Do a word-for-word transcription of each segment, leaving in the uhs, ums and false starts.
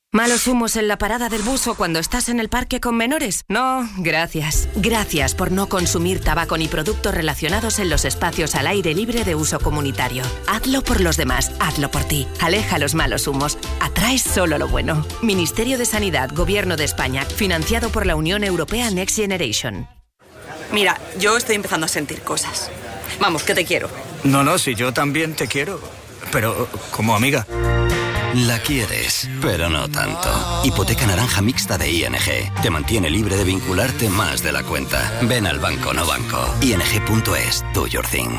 ¿Malos humos en la parada del bus o cuando estás en el parque con menores? No, gracias. Gracias por no consumir tabaco ni productos relacionados en los espacios al aire libre de uso comunitario. Hazlo por los demás, hazlo por ti. Aleja los malos humos. Atrae solo lo bueno. Ministerio de Sanidad, Gobierno de España, financiado por la Unión Europea Next Generation. Mira, yo estoy empezando a sentir cosas. Vamos, que te quiero. No, no, si yo también te quiero, pero como amiga. La quieres, pero no tanto. Hipoteca naranja mixta de I N G. Te mantiene libre de vincularte más de la cuenta. Ven al Banco No Banco. I N G punto es. Do your thing.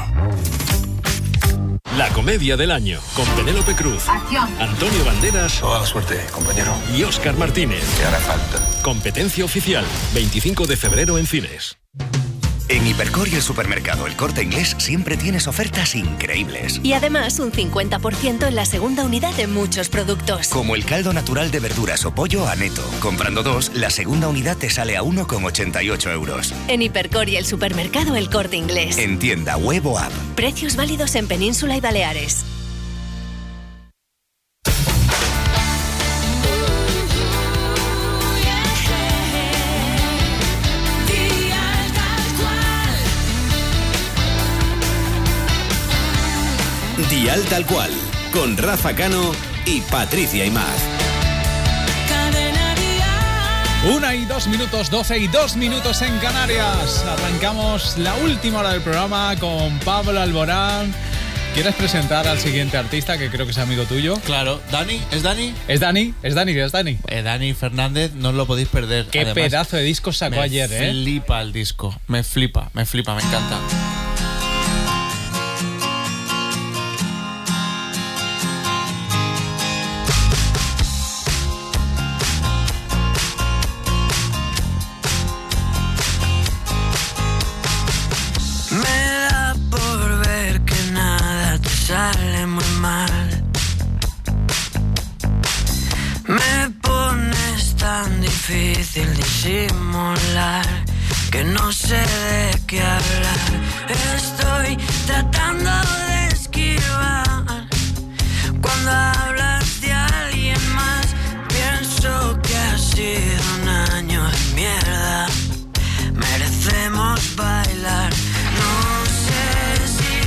La comedia del año, con Penélope Cruz, Acción. Antonio Banderas. Toda la suerte, compañero. Y Óscar Martínez. Te hará falta. Competencia oficial, veinticinco de febrero en cines. En Hipercor y el supermercado El Corte Inglés siempre tienes ofertas increíbles. Y además un cincuenta por ciento en la segunda unidad de muchos productos. Como el caldo natural de verduras o pollo a neto. Comprando dos, la segunda unidad te sale a uno con ochenta y ocho euros. En Hipercor y el supermercado El Corte Inglés. En tienda, web o app. Precios válidos en Península y Baleares. Dial Tal Cual, con Rafa Cano y Patricia Imaz. Una y dos minutos, doce y dos minutos en Canarias. Arrancamos la última hora del programa con Pablo Alborán. ¿Quieres presentar al siguiente artista, que creo que es amigo tuyo? Claro, ¿Dani? ¿Es Dani? ¿Es Dani? ¿Es Dani? ¿Es Dani? Eh, Dani Fernández, no os lo podéis perder. Qué Además, pedazo de disco sacó me ayer, ¿eh? Me flipa el disco, me flipa, me flipa, me encanta. Sale muy mal. Me pones tan difícil disimular que no sé de qué hablar. Estoy tratando de esquivar cuando hablas de alguien más. Pienso que ha sido un año de mierda. Merecemos bailar. No sé si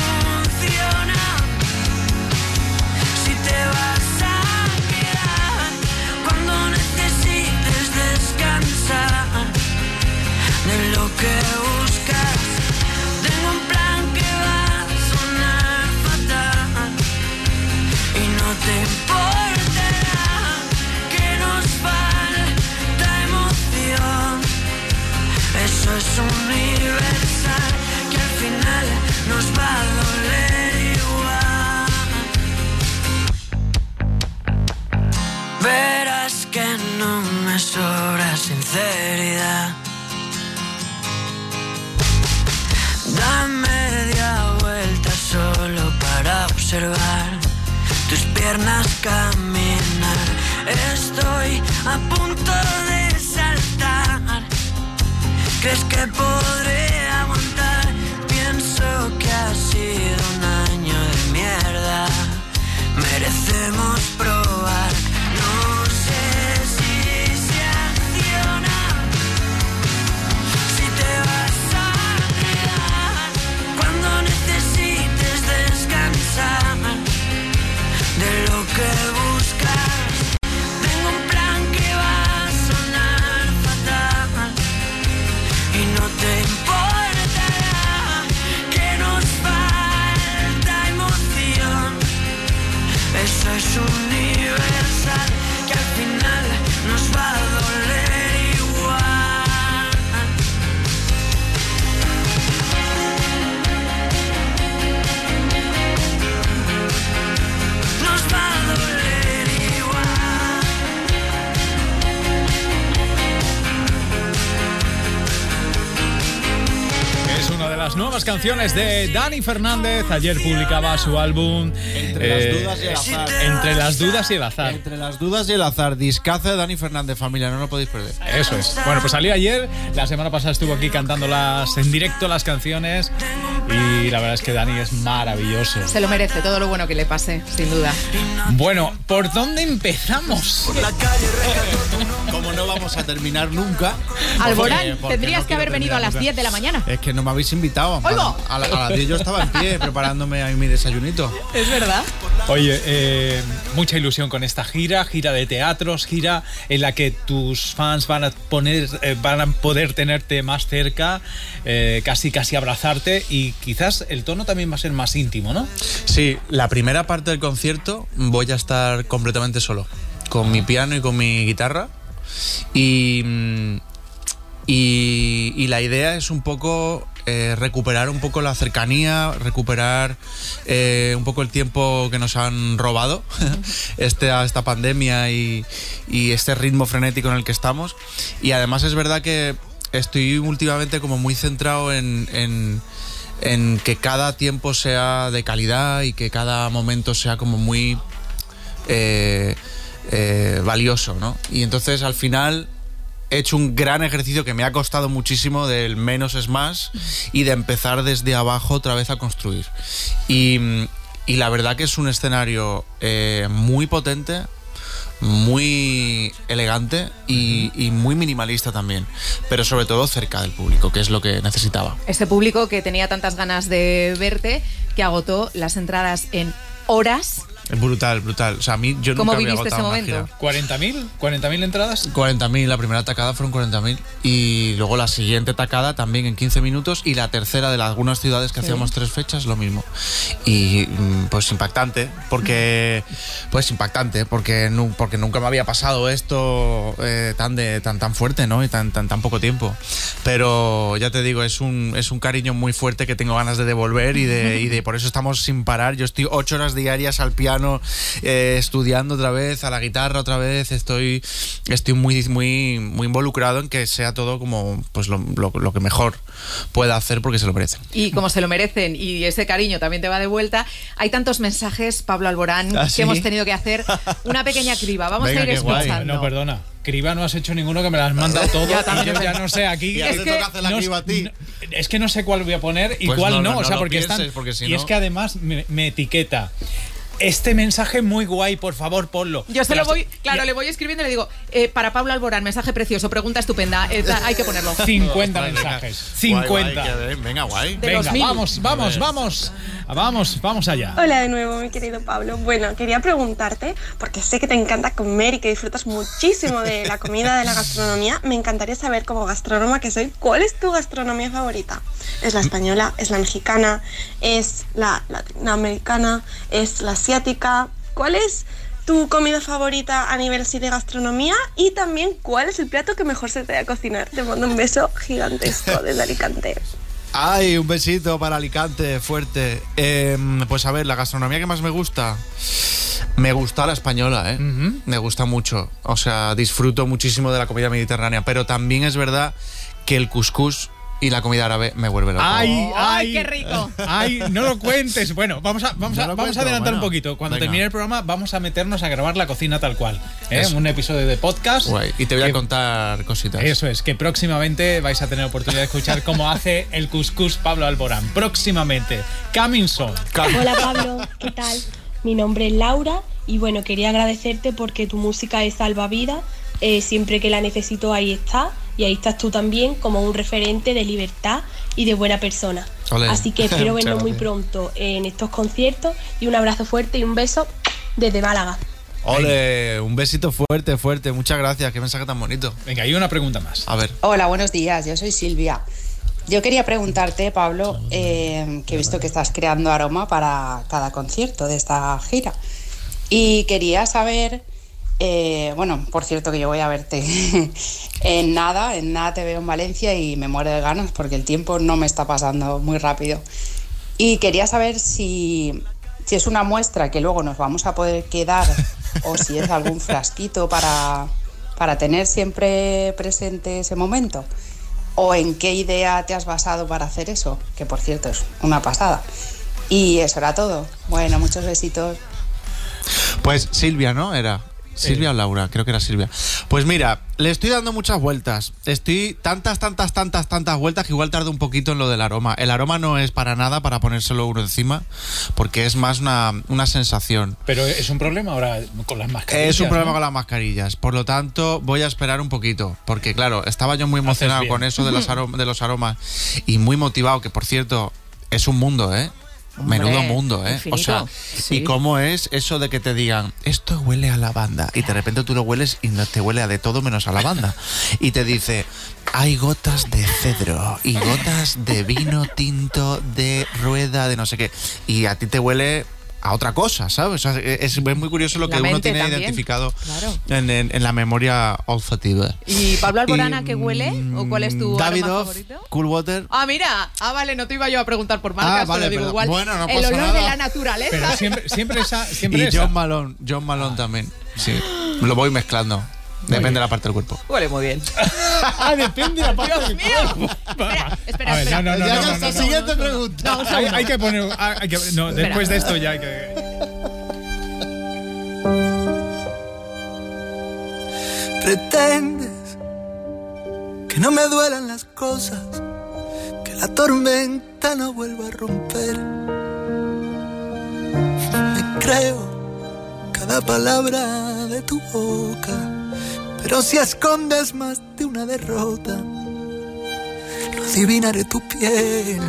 si te vas a quedar cuando necesites descansar de lo que buscas. Tengo un plan que va a sonar fatal y no te importará que nos falta emoción. Eso es universal, que al final nos va a doler igual. Verás que no me sobra sinceridad. Da media vuelta solo para observar tus piernas caminar. Estoy a punto de saltar. ¿Crees que podré aguantar? Pienso que ha sido un año de mierda. Merecemos probar. No sé si se acciona, si te vas a quedar cuando necesites descansar de lo que buscas. Tengo un plan que va a sonar fatal y no te importará que nos falta emoción. Eso es universal, que al final nos va a doler igual. Nos va a doler igual. Es una de las nuevas canciones de Dani Fernández. Ayer publicaba su álbum Entre eh, las dudas y el azar. Entre las dudas y el azar. Entre las dudas y el azar. Discazo de Dani Fernández, familia, no lo podéis perder. Eso es. Bueno, pues salió ayer. La semana pasada estuvo aquí cantándolas en directo, las canciones. Y la verdad es que Dani es maravilloso. Se lo merece, todo lo bueno que le pase, sin duda. Bueno, ¿por dónde empezamos? Por la calle, como no vamos a terminar nunca. Alborán, porque, porque tendrías no que haber venido a las nunca. diez de la mañana. Es que no me habéis invitado. ¡Oigo! A, a, a las diez yo estaba en pie preparándome ahí mi desayunito. Es verdad. Oye, eh, mucha ilusión con esta gira, gira de teatros, gira en la que tus fans van a poner, eh, van a poder tenerte más cerca, eh, casi casi abrazarte, y quizás el tono también va a ser más íntimo, ¿no? Sí, la primera parte del concierto voy a estar completamente solo, con mi piano y con mi guitarra, y, y, y la idea es un poco eh, recuperar un poco la cercanía, recuperar eh, un poco el tiempo que nos han robado este, esta pandemia y, y este ritmo frenético en el que estamos. Y además es verdad que estoy últimamente como muy centrado en, en, en que cada tiempo sea de calidad y que cada momento sea como muy eh, eh, valioso, ¿no? Y entonces al final he hecho un gran ejercicio que me ha costado muchísimo, del menos es más, y de empezar desde abajo otra vez a construir. Y, y la verdad que es un escenario eh, muy potente, muy elegante y, y muy minimalista también, pero sobre todo cerca del público, que es lo que necesitaba. Ese público que tenía tantas ganas de verte, que agotó las entradas en horas. Brutal, brutal. O sea, a mí yo ¿Cómo nunca había viviste ese agotado una momento? gira. ¿cuarenta mil? ¿cuarenta mil entradas? cuarenta mil, la primera tacada fueron cuarenta mil, y luego la siguiente tacada también en quince minutos, y la tercera de las, algunas ciudades que Sí. hacíamos tres fechas, lo mismo. Y pues impactante, porque pues impactante, porque, nu, porque nunca me había pasado esto eh, tan de tan tan fuerte, ¿no? Y tan tan tan poco tiempo. Pero ya te digo, es un es un cariño muy fuerte que tengo ganas de devolver, y de y de por eso estamos sin parar. Yo estoy ocho horas diarias al piano, eh, estudiando otra vez, a la guitarra otra vez. Estoy estoy muy muy muy involucrado en que sea todo como pues lo, lo, lo que mejor pueda hacer, porque se lo merecen. Y como se lo merecen, y ese cariño también te va de vuelta, hay tantos mensajes, Pablo Alborán, ¿Ah, que sí? hemos tenido que hacer una pequeña criba. Vamos Venga, a ir qué guay. escuchando. No, perdona. Criba no has hecho ninguno, que me las has mandado todo. Ya, también y yo es ya verdad. no sé aquí. Y ahora Es te que toca hacer la no, criba a ti. no, es que no sé cuál voy a poner y Pues cuál no, no, no, o sea, no lo porque pienses, están. porque si y no- es que además me, me etiqueta. Este mensaje muy guay, por favor, ponlo. Yo se Pero lo voy, hasta- claro, ya- le voy escribiendo y le digo, eh, para Pablo Alborán, mensaje precioso, pregunta estupenda, eh, hay que ponerlo. cincuenta Venga. mensajes. Guay, cincuenta. guay, que- venga, guay. De Venga, los mil. vamos, vamos, vamos. Vamos, vamos allá. Hola de nuevo, mi querido Pablo. Bueno, quería preguntarte, porque sé que te encanta comer y que disfrutas muchísimo de la comida, de la gastronomía. Me encantaría saber, como gastrónoma que soy, ¿cuál es tu gastronomía favorita? ¿Es la española? ¿Es la mexicana? ¿Es la latinoamericana? ¿Es la asiática? ¿Cuál es tu comida favorita a nivel sí de gastronomía? Y también, ¿cuál es el plato que mejor se te da a cocinar? Te mando un beso gigantesco desde Alicante. Ay, un besito para Alicante, fuerte. Eh, pues a ver, la gastronomía que más me gusta, me gusta la española, ¿eh? Ujú. Me gusta mucho. O sea, disfruto muchísimo de la comida mediterránea, pero también es verdad que el cuscús y la comida árabe me vuelve loco. Ay, ¡Ay, ay, qué rico! Ay, no lo cuentes. Bueno, vamos a, vamos No a, lo vamos a cuento, adelantar bueno. un poquito. Cuando Venga. termine el programa, vamos a meternos a grabar la cocina tal cual. ¿eh? Eso. Un episodio de podcast. Guay. Y te voy a que- contar cositas. Eso es, que próximamente vais a tener oportunidad de escuchar cómo hace el cuscús Pablo Alborán. Próximamente. Coming soon. Hola Pablo, ¿qué tal? Mi nombre es Laura y bueno, quería agradecerte porque tu música es salvavidas, eh, siempre que la necesito ahí está, y ahí estás tú también como un referente de libertad y de buena persona. Olé. Así que espero Muchas vernos muy gracias. pronto en estos conciertos, y un abrazo fuerte y un beso desde Málaga. Ole, un besito fuerte, fuerte. Muchas gracias, qué mensaje tan bonito. Venga, hay una pregunta más. A ver. Hola, buenos días, yo soy Silvia. Yo quería preguntarte, Pablo, eh, que he visto que estás creando aroma para cada concierto de esta gira. Y quería saber, eh, bueno, por cierto que yo voy a verte en nada, en nada te veo en Valencia y me muero de ganas porque el tiempo no me está pasando muy rápido. Y quería saber si, si es una muestra que luego nos vamos a poder quedar o si es algún frasquito para, para tener siempre presente ese momento. ¿O en qué idea te has basado para hacer eso? Que por cierto es una pasada. Y eso era todo. Bueno, muchos besitos. Pues Silvia, ¿no? Era. Silvia o Laura, creo que era Silvia. Pues mira, le estoy dando muchas vueltas. Estoy tantas, tantas, tantas, tantas vueltas que igual tardo un poquito en lo del aroma. El aroma no es para nada para ponérselo uno encima, porque es más una, una sensación. Pero es un problema ahora con las mascarillas. Es un problema, ¿no?, con las mascarillas. Por lo tanto, voy a esperar un poquito. Porque claro, estaba yo muy emocionado con eso de los, arom- de los aromas y muy motivado, que por cierto, es un mundo, ¿eh? Hombre, menudo mundo, ¿eh? infinito. O sea, Sí. ¿y cómo es eso de que te digan, esto huele a lavanda? Y de repente tú lo hueles y no te huele a de todo menos a lavanda. Y te dice, hay gotas de cedro y gotas de vino tinto, de rueda, de no sé qué. Y a ti te huele a otra cosa, ¿sabes? O sea, es, es muy curioso lo La que uno mente tiene también, identificado claro. en, en, en la memoria olfativa. ¿Y Pablo Alborán a Y, qué huele? ¿O cuál es tu Davidoff, aroma favorito? Cool Water. Ah, mira. Ah, vale, no te iba yo a preguntar por marcas, Ah, vale, pero digo perdón. igual. Bueno, no el pasa olor nada. de la naturaleza. Pero siempre, siempre esa. Siempre Y esa. John Malone, John Malone también. Sí, lo voy mezclando. Depende de la parte del cuerpo. Huele muy bien. Ah, depende de la parte Dios del mío. cuerpo. Espera, espera, A ver, espera. no, no, no, Ya no, está, no, no, no. siguiente pregunta. No, un Hay, segundo. hay que poner. hay que- no, Espera. después de esto ya hay que. Pretendes que no me duelan las cosas, que la tormenta no vuelva a romper. Me creo cada palabra de tu boca, pero si escondes más de una derrota, lo adivinaré tu piel.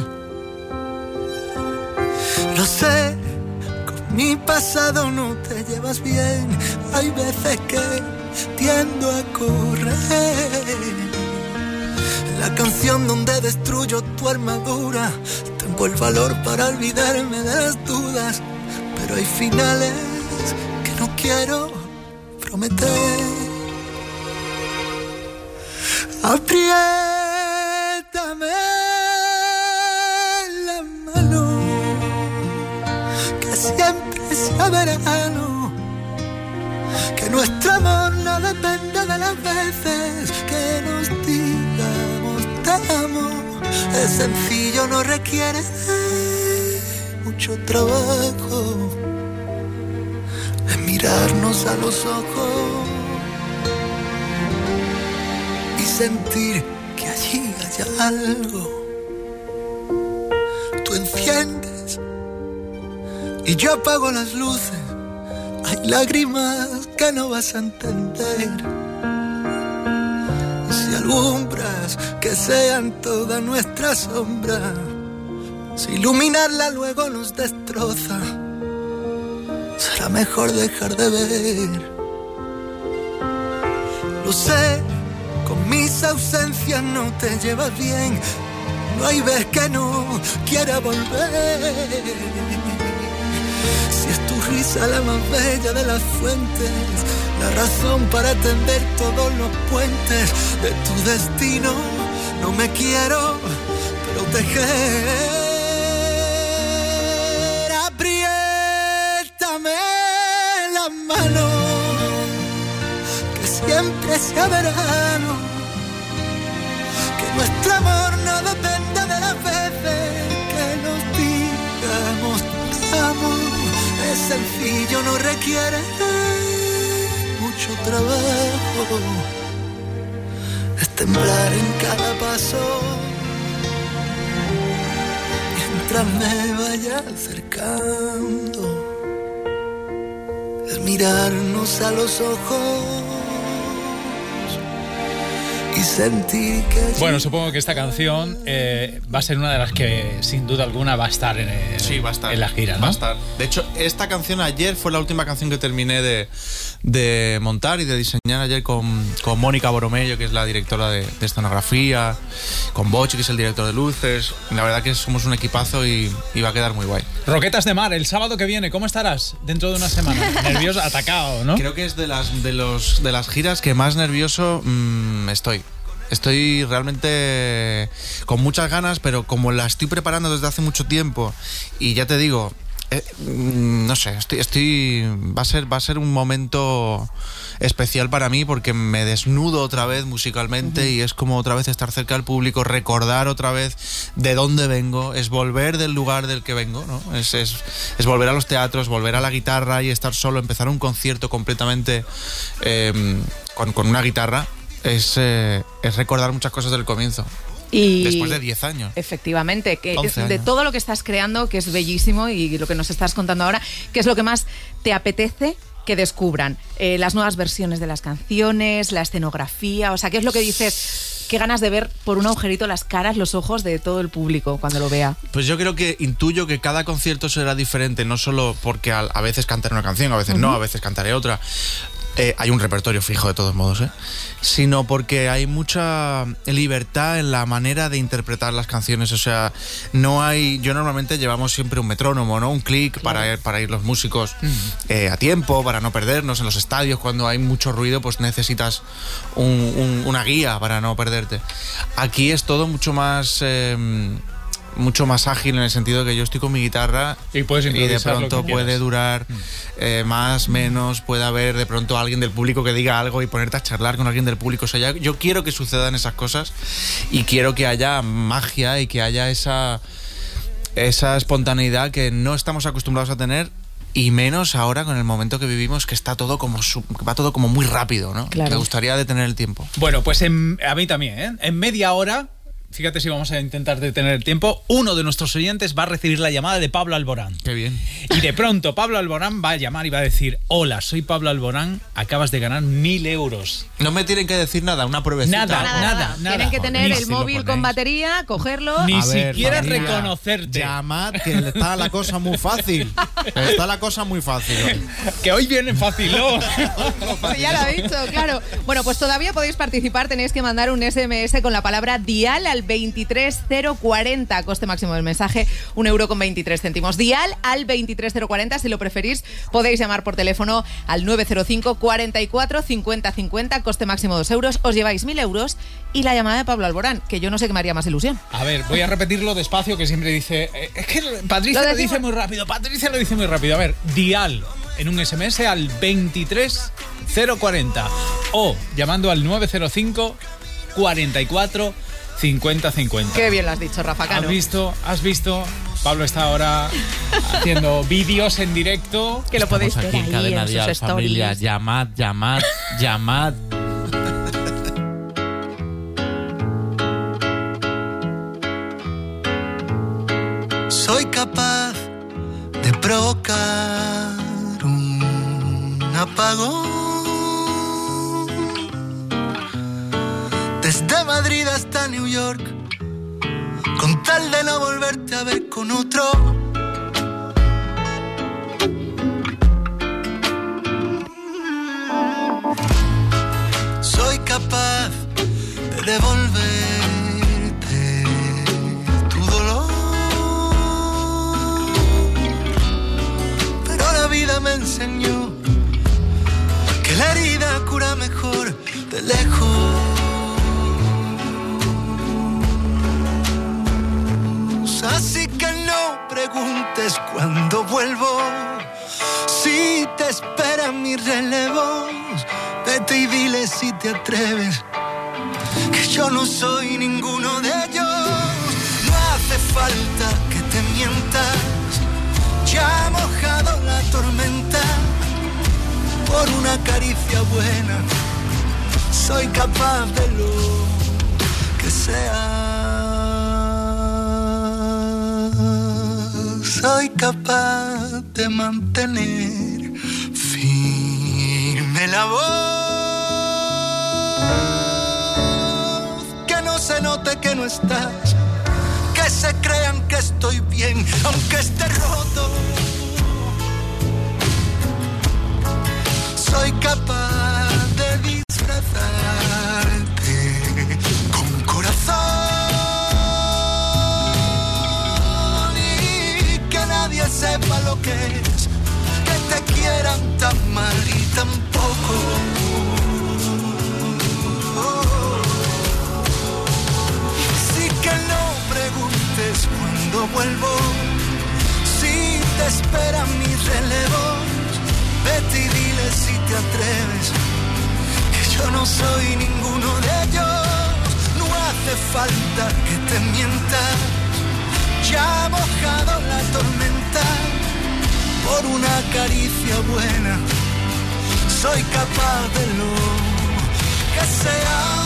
Lo sé, con mi pasado no te llevas bien. Hay veces que tiendo a correr. La canción donde destruyo tu armadura, tengo el valor para olvidarme de las dudas, pero hay finales que no quiero prometer. Apriétame la mano, que siempre sea verano, que nuestro amor no dependa de las veces que nos digamos te amo. Es sencillo, no requiere mucho trabajo, es mirarnos a los ojos y sentir que allí haya algo. Tú enciendes y yo apago las luces. Hay lágrimas que no vas a entender. Si alumbras, que sean toda nuestra sombra. Si iluminarla luego nos destroza, será mejor dejar de ver. Lo sé, con mis ausencias no te llevas bien. No hay vez que no quiera volver. Si es tu risa la más bella de las fuentes, la razón para tender todos los puentes de tu destino, no me quiero proteger. Apriétame la mano, que siempre sea verano, que nuestro amor no dependa de las veces que nos digamos te amo. Es sencillo, no requiere mucho trabajo, es temblar en cada paso mientras me vaya acercando, es mirarnos a los ojos y sentir que... Bueno, supongo que esta canción eh, va a ser una de las que sin duda alguna va a estar en, el, Sí, va a estar. en la gira, ¿no? Va a estar. De hecho, esta canción ayer fue la última canción que terminé de, de montar y de diseñar ayer con, con Mónica Boromello, que es la directora de, de escenografía, con Bochi, que es el director de luces. La verdad que somos un equipazo y, y va a quedar muy guay. Roquetas de Mar, el sábado que viene, ¿cómo estarás dentro de una semana? Nervioso, atacado, ¿no? Creo que es de las, de los, de las giras que más nervioso mmm, estoy. Estoy realmente con muchas ganas, pero como la estoy preparando desde hace mucho tiempo y ya te digo, eh, no sé, estoy, estoy va a ser va a ser un momento especial para mí porque me desnudo otra vez musicalmente. Uh-huh. Y es como otra vez estar cerca del público, recordar otra vez de dónde vengo, es volver del lugar del que vengo, ¿no? Es, es, es volver a los teatros, volver a la guitarra y estar solo, empezar un concierto completamente eh, con, con una guitarra, es, eh, es recordar muchas cosas del comienzo. Y después de diez años. Efectivamente, que once de años. todo lo que estás creando, que es bellísimo, y lo que nos estás contando ahora, ¿qué es lo que más te apetece que descubran? Eh, las nuevas versiones de las canciones, la escenografía, o sea, ¿qué es lo que dices? Qué ganas de ver por un agujerito las caras, los ojos de todo el público cuando lo vea. Pues yo creo que intuyo que cada concierto será diferente, no solo porque a, a veces cantaré una canción, a veces uh-huh. no, a veces cantaré otra. Eh, hay un repertorio fijo de todos modos, ¿eh? Sino porque hay mucha libertad en la manera de interpretar las canciones. O sea, no hay... Yo normalmente llevamos siempre un metrónomo, ¿no? Un clic, claro, para, para ir los músicos uh-huh. eh, a tiempo, para no perdernos en los estadios. Cuando hay mucho ruido, pues necesitas un, un, una guía para no perderte. Aquí es todo mucho más... Eh, mucho más ágil, en el sentido de que yo estoy con mi guitarra y, puedes y de pronto puede durar eh, más, menos, puede haber de pronto alguien del público que diga algo y ponerte a charlar con alguien del público. O sea, ya, yo quiero que sucedan esas cosas y quiero que haya magia y que haya esa, esa espontaneidad que no estamos acostumbrados a tener, y menos ahora con el momento que vivimos, que está todo como va todo como muy rápido, ¿no? Claro. Me gustaría detener el tiempo. Bueno, pues en, a mí también, ¿eh? En media hora, fíjate si vamos a intentar detener el tiempo, uno de nuestros oyentes va a recibir la llamada de Pablo Alborán. Qué bien. Y de pronto Pablo Alborán va a llamar y va a decir: hola, soy Pablo Alborán, acabas de ganar mil euros. No me tienen que decir nada, una pruebecita. Nada, nada, nada. nada. Tienen que tener el móvil con batería, cogerlo. Ni a ver, siquiera familia, reconocerte. Llamad, que está la cosa muy fácil. Está la cosa muy fácil hoy. Que hoy viene fácil, ¿no? Sí, ya lo he dicho, claro. Bueno, pues todavía podéis participar, tenéis que mandar un ese eme ese con la palabra dial al veintitrés cero cuarenta, coste máximo del mensaje un euro con veintitrés céntimos. Dial al veintitrés cero cuarenta, si lo preferís podéis llamar por teléfono al nueve cero cinco, cuarenta y cuatro, cincuenta cincuenta, coste máximo dos euros, os lleváis mil euros y la llamada de Pablo Alborán, que yo no sé qué me haría más ilusión. A ver, voy a repetirlo despacio, que siempre dice, eh, es que Patricia lo, lo dice muy rápido, Patricia lo dice muy rápido. A ver, dial en un ese eme ese al veintitrés cero cuarenta o llamando al nueve cero cinco, cuarenta y cuatro, cincuenta cincuenta. Qué bien lo has dicho, Rafa Cano. ¿Has visto? ¿Has visto? Pablo está ahora haciendo vídeos en directo. Que lo Estamos podéis ver aquí en ahí Cadena en sus Dial, stories. familia, llamad, llamad, llamad. Soy capaz de provocar un apagón. Desde Madrid hasta New York, con tal de no volverte a ver con otro. Soy capaz de devolverte tu dolor, pero la vida me enseñó que la herida cura mejor de lejos. Así que no preguntes cuándo vuelvo, si te espera mi relevo. Vete y dile si te atreves, que yo no soy ninguno de ellos. No hace falta que te mientas, ya ha mojado la tormenta. Por una caricia buena, soy capaz de lo que sea. Soy capaz de mantener firme la voz, que no se note que no estás, que se crean que estoy bien, aunque esté roto. Soy capaz de disfrazarte con corazón. Sepa lo que es que te quieran tan mal y tan poco. Así que no preguntes cuándo vuelvo, si te espero atreves, que yo no soy ninguno de ellos. No hace falta que te mientas, ya ha mojado la tormenta. Por una caricia buena soy capaz de lo que sea.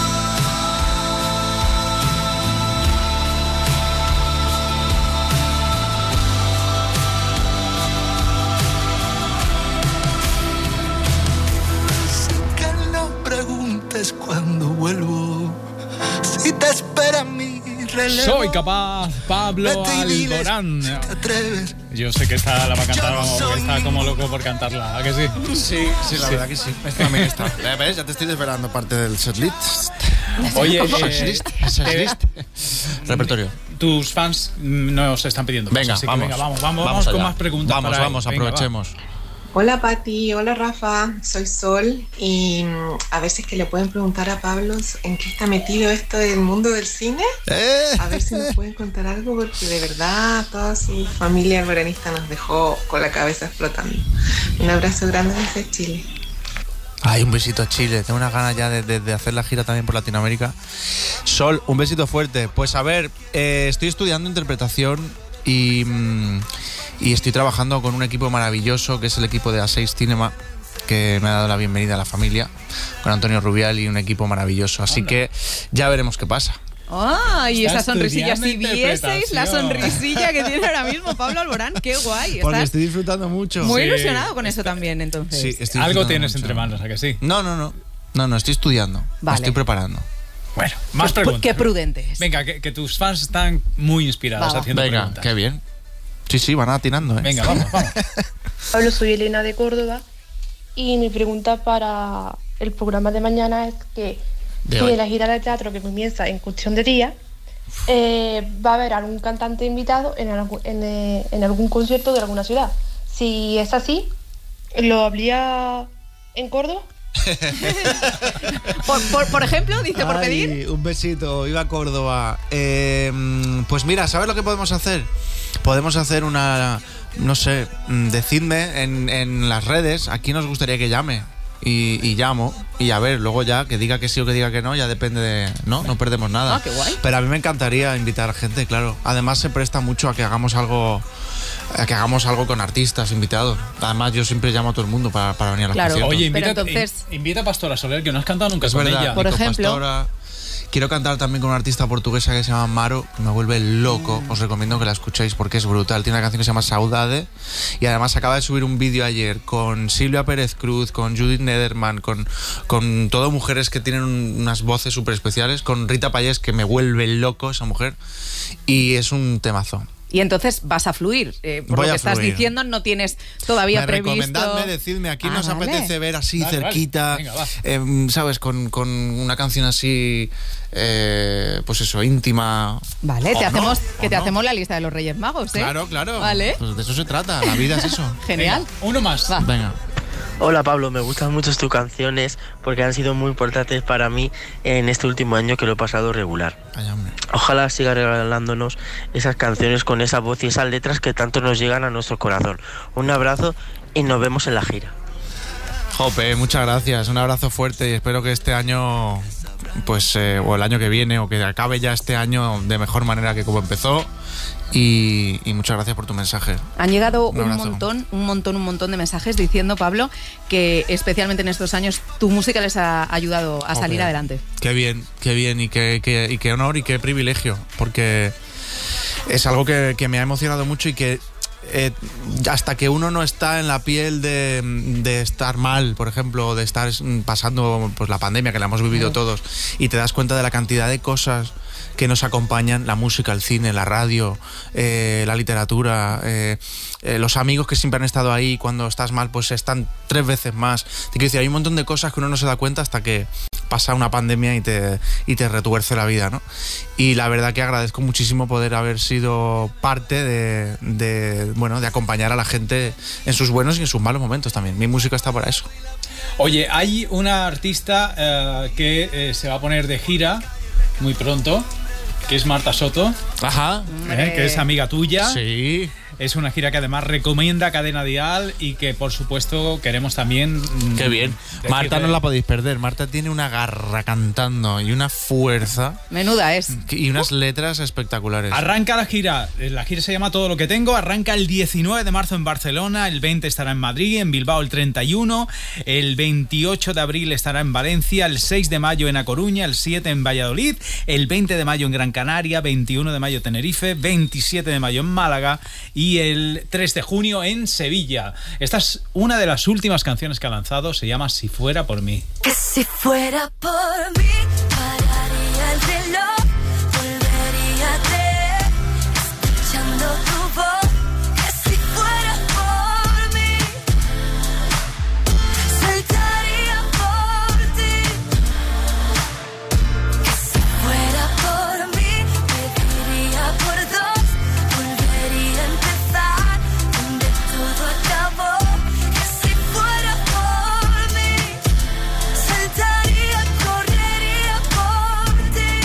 Preguntes cuando vuelvo, si te espera mi relevo. Soy capaz, Pablo Alborán. Si te atreves. Yo sé que esta la va a cantar, vamos, porque está como loco por cantarla, ¿a que sí? Sí, sí, la sí. verdad que sí. Esta también está. ¿Ves? Ya te estoy esperando parte del setlist. Oye, eh, setlist, setlist. Repertorio. Tus fans nos están pidiendo venga, cosas, vamos, venga, vamos, vamos, vamos, vamos con más preguntas. Vamos, para vamos, venga, aprovechemos. Va. Hola Pati, hola Rafa, soy Sol y a veces que le pueden preguntar a Pablo en qué está metido esto del mundo del cine. ¿Eh? A ver si nos pueden contar algo porque de verdad toda su familia alboranista nos dejó con la cabeza explotando. Un abrazo grande desde Chile. Ay, un besito a Chile, tengo unas ganas ya de, de, de hacer la gira también por Latinoamérica. Sol, un besito fuerte. Pues a ver, eh, estoy estudiando interpretación y... Mmm, Y estoy trabajando con un equipo maravilloso que es el equipo de A seis Cinema, que me ha dado la bienvenida a la familia, con Antonio Rubial y un equipo maravilloso. Así Hola. que ya veremos qué pasa. Ah, y esa sonrisilla, si vieseis la sonrisilla que tiene ahora mismo Pablo Alborán, qué guay. Porque estoy disfrutando mucho. Muy sí. ilusionado con eso también, entonces. Sí, estoy algo tienes mucho. entre manos, ¿a que sí? No, no, no. No, no, estoy estudiando. Vale. Me estoy preparando. Bueno, más pues, preguntas. Qué prudentes. Venga, que, que tus fans están muy inspirados Va. haciendo Venga, preguntas. Qué bien. Sí, sí, van atinando, ¿eh? Venga, vamos, vamos. Pablo, soy Elena de Córdoba y mi pregunta para el programa de mañana es que de si hoy. en la gira de teatro que comienza en cuestión de días eh, va a haber algún cantante invitado en, algún, en, eh, en algún concierto de alguna ciudad. Si es así, ¿lo habría en Córdoba? por, por, por ejemplo, dice por Ay, pedir. Un besito, iba a Córdoba. Eh, pues mira, ¿sabes lo que podemos hacer? Podemos hacer una, no sé, decidme en, en las redes a quién os gustaría que llame. Y, y llamo, y a ver, luego ya que diga que sí o que diga que no, ya depende de... No, no perdemos nada. Ah, qué guay. Pero a mí me encantaría invitar a gente, claro. Además se presta mucho a que hagamos algo... A que hagamos algo con artistas invitados. Además yo siempre llamo a todo el mundo para, para venir a los claro. conciertos. Oye, invita, entonces... invita a Pastora Soler, que no has cantado nunca es con verdad, ella. Por Nico ejemplo... Pastora. Quiero cantar también con una artista portuguesa que se llama Maro, que me vuelve loco. Mm. Os recomiendo que la escuchéis porque es brutal. Tiene una canción que se llama Saudade y además acaba de subir un vídeo ayer con Silvia Pérez Cruz, con Judith Nederman, con, con todo mujeres que tienen unas voces súper especiales, con Rita Payés, que me vuelve loco esa mujer, y es un temazo. Y entonces vas a fluir. Eh, por Voy lo que a estás fluir. diciendo, no tienes todavía me previsto. Recomendadme, decidme a quién ah, nos vale. apetece ver así vale, cerquita, vale. Venga, eh, ¿sabes? Con, con una canción así, eh, pues eso, íntima. Vale, te hacemos, no, que te no. hacemos la lista de los Reyes Magos, ¿eh? Claro, claro. Vale. Pues de eso se trata, la vida es eso. Genial. Venga, uno más. Va. Venga. Hola Pablo, me gustan mucho tus canciones porque han sido muy importantes para mí en este último año que lo he pasado regular. Ay, hombre. Ojalá siga regalándonos esas canciones con esa voz y esas letras que tanto nos llegan a nuestro corazón. Un abrazo y nos vemos en la gira. Jope, muchas gracias, un abrazo fuerte y espero que este año, pues, eh, o el año que viene, o que acabe ya este año de mejor manera que como empezó. Y, y muchas gracias por tu mensaje. Han llegado un, un montón, un montón, un montón de mensajes diciendo, Pablo, que especialmente en estos años tu música les ha ayudado a salir okay. adelante. Qué bien, qué bien y qué, qué, y qué honor y qué privilegio, porque es algo que, que me ha emocionado mucho y que eh, hasta que uno no está en la piel de, de estar mal, por ejemplo, de estar pasando pues, la pandemia que la hemos vivido sí. todos, y te das cuenta de la cantidad de cosas que nos acompañan, la música, el cine, la radio, eh, la literatura, eh, eh, los amigos que siempre han estado ahí cuando estás mal, pues están tres veces más. Te quiero decir, hay un montón de cosas que uno no se da cuenta hasta que pasa una pandemia y te, y te retuerce la vida, ¿no? Y la verdad que agradezco muchísimo poder haber sido parte de, de, bueno, de acompañar a la gente en sus buenos y en sus malos momentos también. Mi música está para eso. Oye, hay una artista eh, que eh, se va a poner de gira muy pronto, que es Marta Soto. Ajá. ¿Eh? Que es amiga tuya. Sí. Es una gira que además recomienda Cadena Dial y que por supuesto queremos también... Qué bien. Marta no la podéis perder. Marta tiene una garra cantando y una fuerza. Menuda es. Y unas letras espectaculares. Arranca la gira. La gira se llama Todo lo que tengo. Arranca el diecinueve de marzo en Barcelona. El veinte estará en Madrid. En Bilbao el treinta y uno. El veintiocho de abril estará en Valencia. El seis de mayo en A Coruña. El siete en Valladolid. El veinte de mayo en Gran Canaria. veintiuno de mayo en Tenerife. veintisiete de mayo en Málaga. Y el tres de junio en Sevilla. Esta es una de las últimas canciones que ha lanzado. Se llama Si fuera por mí. Que si fuera por mí, pararía el reloj, volvería a creer, escuchando tu voz. Que si fuera por mí, saltaría por ti. Que si fuera por mí, pediría por dos, volvería a empezar donde todo acabó. Que si fuera por mí, saltaría, correría por ti.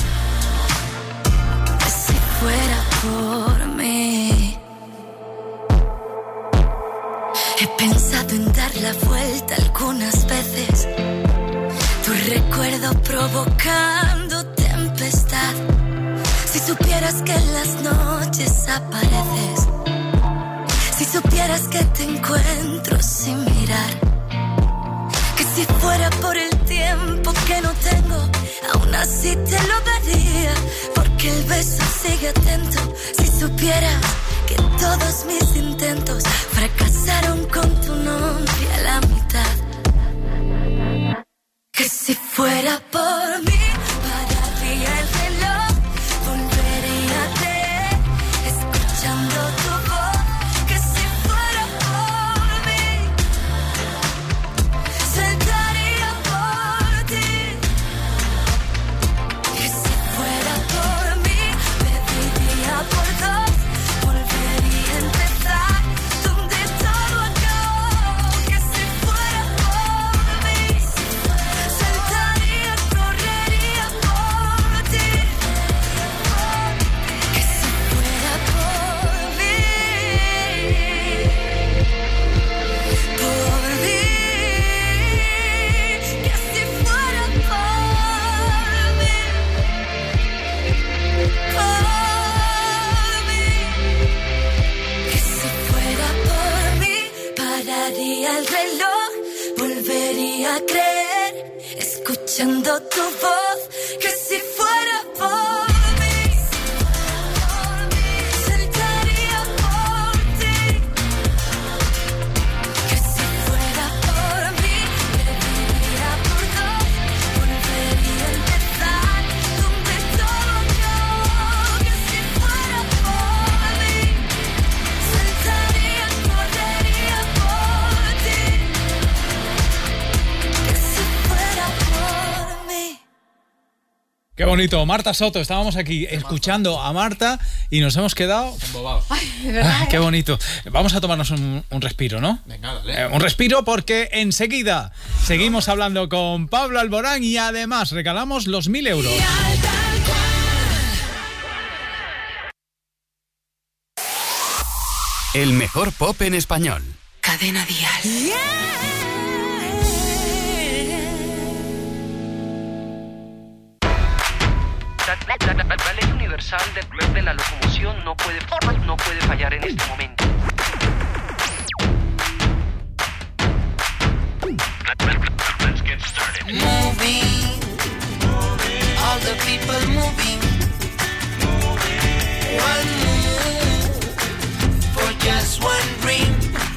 Que si fuera por mí. He pensado en dar la vuelta algunas veces, tu recuerdo provocando tempestad. Si supieras que en las noches apareces, si supieras que te encuentro sin mirar, que si fuera por el tiempo que no tengo, aún así te lo daría, porque el beso sigue atento. Si supieras que todos mis intentos fracasaron con tu nombre a la mitad. Que si fuera por mí, pararía el reloj, volvería a creer, escuchando tu voz. Que si fuera por mí, saltaría por ti. Que si fuera por mí, pediría por dos, volvería a empezar donde todo acabó. Que si fuera por mí, saltaría, correría por ti. Que si fuera por mí, por mí. Que si fuera por mí, por mí. Que si fuera por mí, pararía el reloj, volvería a creer, escuchando tu voz. Que si fuera por mí, saltaría por ti. Que si fuera por mí, pediría por dos, volvería a empezar donde todo acabó. Que si fuera por mí, saltaría, correría por ti. Que si fuera por mí. Qué bonito. Marta Soto. Estábamos aquí escuchando a Marta y nos hemos quedado... Ay, de verdad. Ah, qué bonito. Vamos a tomarnos un, un respiro, ¿no? Venga, dale. Eh, un respiro porque enseguida seguimos hablando con Pablo Alborán y además regalamos los mil euros. El mejor pop en español. Cadena Dial. La, la, la, la ley universal de, de la locomoción no puede, no puede fallar en este momento. Let's get started. Moving, all the people moving. One move for just one dream.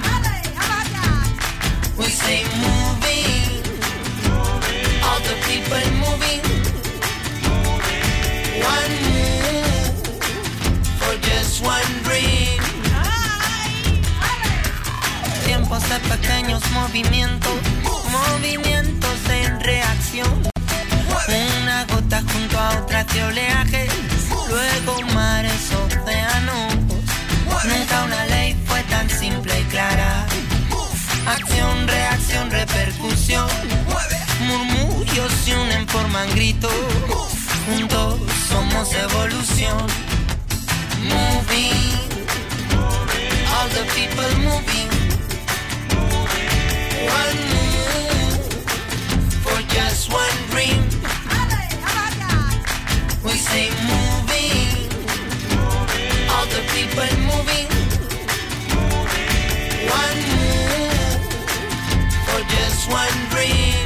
We say moving, all the people moving. One move for just one dream. Tiempos de pequeños movimientos, movimientos en reacción. Una gota junto a otra de oleaje, luego mares, océanos. Nunca una ley fue tan simple y clara. Acción, reacción, repercusión. Murmullos se unen, forman gritos. Juntos somos evolución. moving. All the people moving. One move for just one dream. We say moving. All the people moving. One move for just one dream.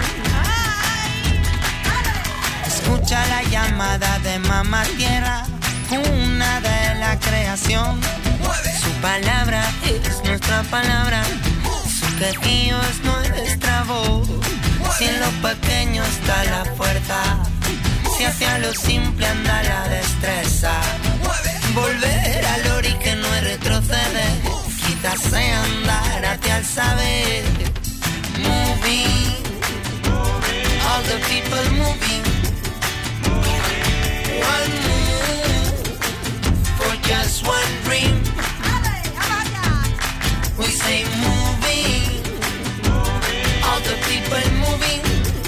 Escucha la llamada de mamá tierra, una de la creación. Su palabra es nuestra palabra, su quejío es nuestra voz. Si en lo pequeño está la fuerza, si hacia lo simple anda la destreza. Volver al ori que no es retroceder, quizás sea andar hacia el saber. Moving, all the people moving. One move for just one dream. We say moving, all the people moving.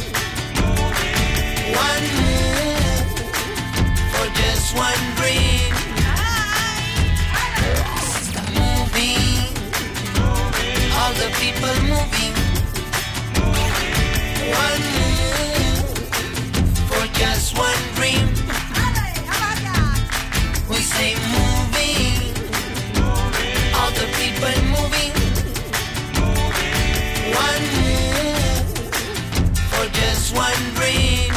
One move for just one dream. Moving, all the people moving. One move for just one dream. We say moving, all the people moving. One move for just one dream.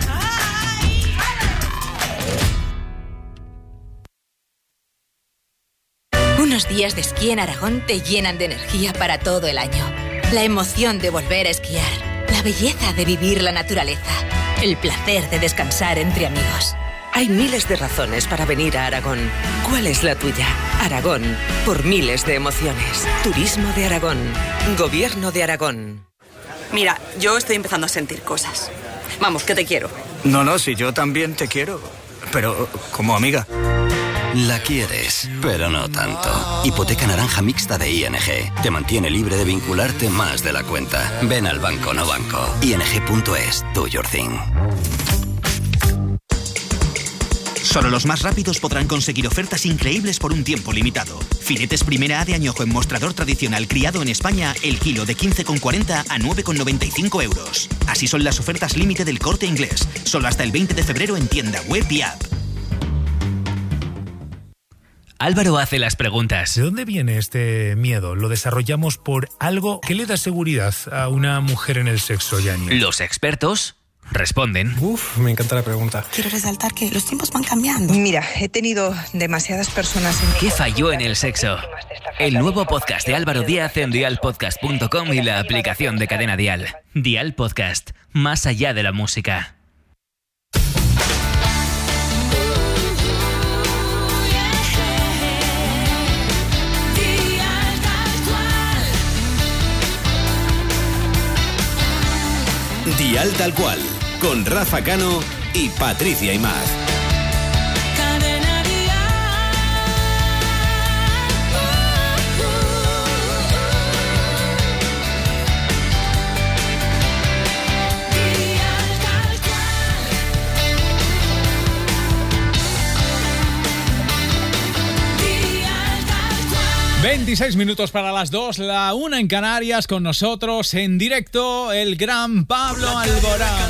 Unos días de esquí en Aragón te llenan de energía para todo el año. La emoción de volver a esquiar, la belleza de vivir la naturaleza, el placer de descansar entre amigos. Hay miles de razones para venir a Aragón. ¿Cuál es la tuya? Aragón, por miles de emociones. Turismo de Aragón. Gobierno de Aragón. Mira, yo estoy empezando a sentir cosas. Vamos, que te quiero. No, no, si yo también te quiero. Pero como amiga. La quieres, pero no tanto. Hipoteca naranja mixta de I N G. Te mantiene libre de vincularte más de la cuenta. Ven al banco no banco. I N G punto es. Do your thing. Solo los más rápidos podrán conseguir ofertas increíbles por un tiempo limitado. Filetes primera A de añojo en mostrador tradicional criado en España, el kilo de quince con cuarenta a nueve con noventa y cinco euros. Así son las ofertas límite del Corte Inglés. Solo hasta el veinte de febrero en tienda web y app. Álvaro hace las preguntas. ¿De dónde viene este miedo? ¿Lo desarrollamos por algo que le da seguridad a una mujer en el sexo, Yani? Los expertos responden. Uf, me encanta la pregunta. Quiero resaltar que los tiempos van cambiando. Mira, he tenido demasiadas personas en... ¿Qué falló en el sexo? El nuevo podcast de Álvaro Díaz en dial podcast punto com y la aplicación de Cadena Dial. Dial Podcast, más allá de la música. Dial Tal Cual, con Rafa Cano y Patricia Imaz. veintiséis minutos para las dos, la una en Canarias, con nosotros en directo el gran Pablo Alborán.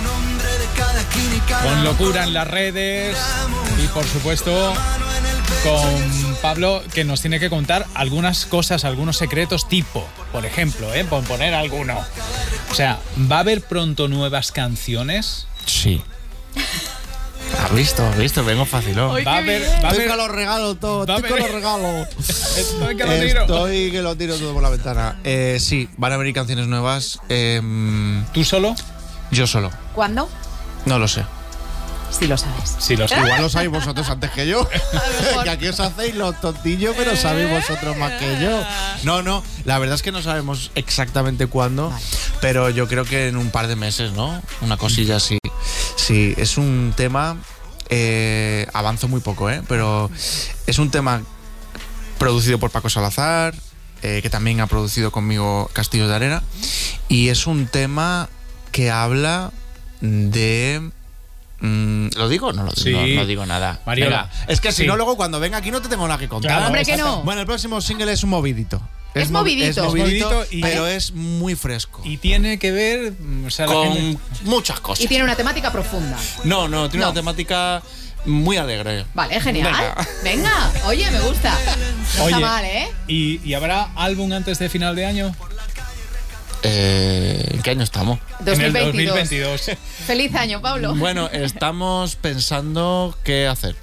Con locura en las redes y por supuesto con Pablo, que nos tiene que contar algunas cosas, algunos secretos, tipo, por ejemplo, ¿eh? por poner alguno. O sea, ¿va a haber pronto nuevas canciones? Sí. ¿Has visto? ¿Has visto? Vengo facilón. Va a haber, va a Estoy haber... que los regalos todo, estoy haber... con los regalos. Estoy que lo tiro. Estoy que lo tiro todo por la ventana. Eh, sí, van a venir canciones nuevas. Eh, ¿Tú solo? Yo solo. ¿Cuándo? No lo sé. Sí lo sabes. Sí lo sé. Igual lo sabéis vosotros antes que yo. Que aquí os hacéis los tontillos, pero sabéis vosotros más que yo. No, no, la verdad es que no sabemos exactamente cuándo, vale. Pero yo creo que en un par de meses, ¿no? Una cosilla así. Sí, es un tema, eh, avanzo muy poco, ¿eh? Pero es un tema producido por Paco Salazar, eh, que también ha producido conmigo Castillos de Arena, y es un tema que habla de Mm, ¿Lo digo o no lo digo? Sí. No, no digo nada. Mariola. Venga, es que si Sí. no, luego cuando venga aquí no te tengo nada que contar. Claro, hombre, que no. Bueno, el próximo single es un movidito. Es mo- movidito. Es movidito, Es movidito y- pero es muy fresco. Y tiene que ver, o sea, la Con gente- muchas cosas. Y tiene una temática profunda. No, no, tiene No. una temática muy alegre. Vale, genial. Venga. Venga, oye, me gusta. No Oye, está mal, ¿eh? ¿y, ¿Y habrá álbum antes de final de año? Eh, ¿En qué año estamos? dos mil veintidós. En el dos mil veintidós. Feliz año, Pablo. Bueno, estamos pensando qué hacer.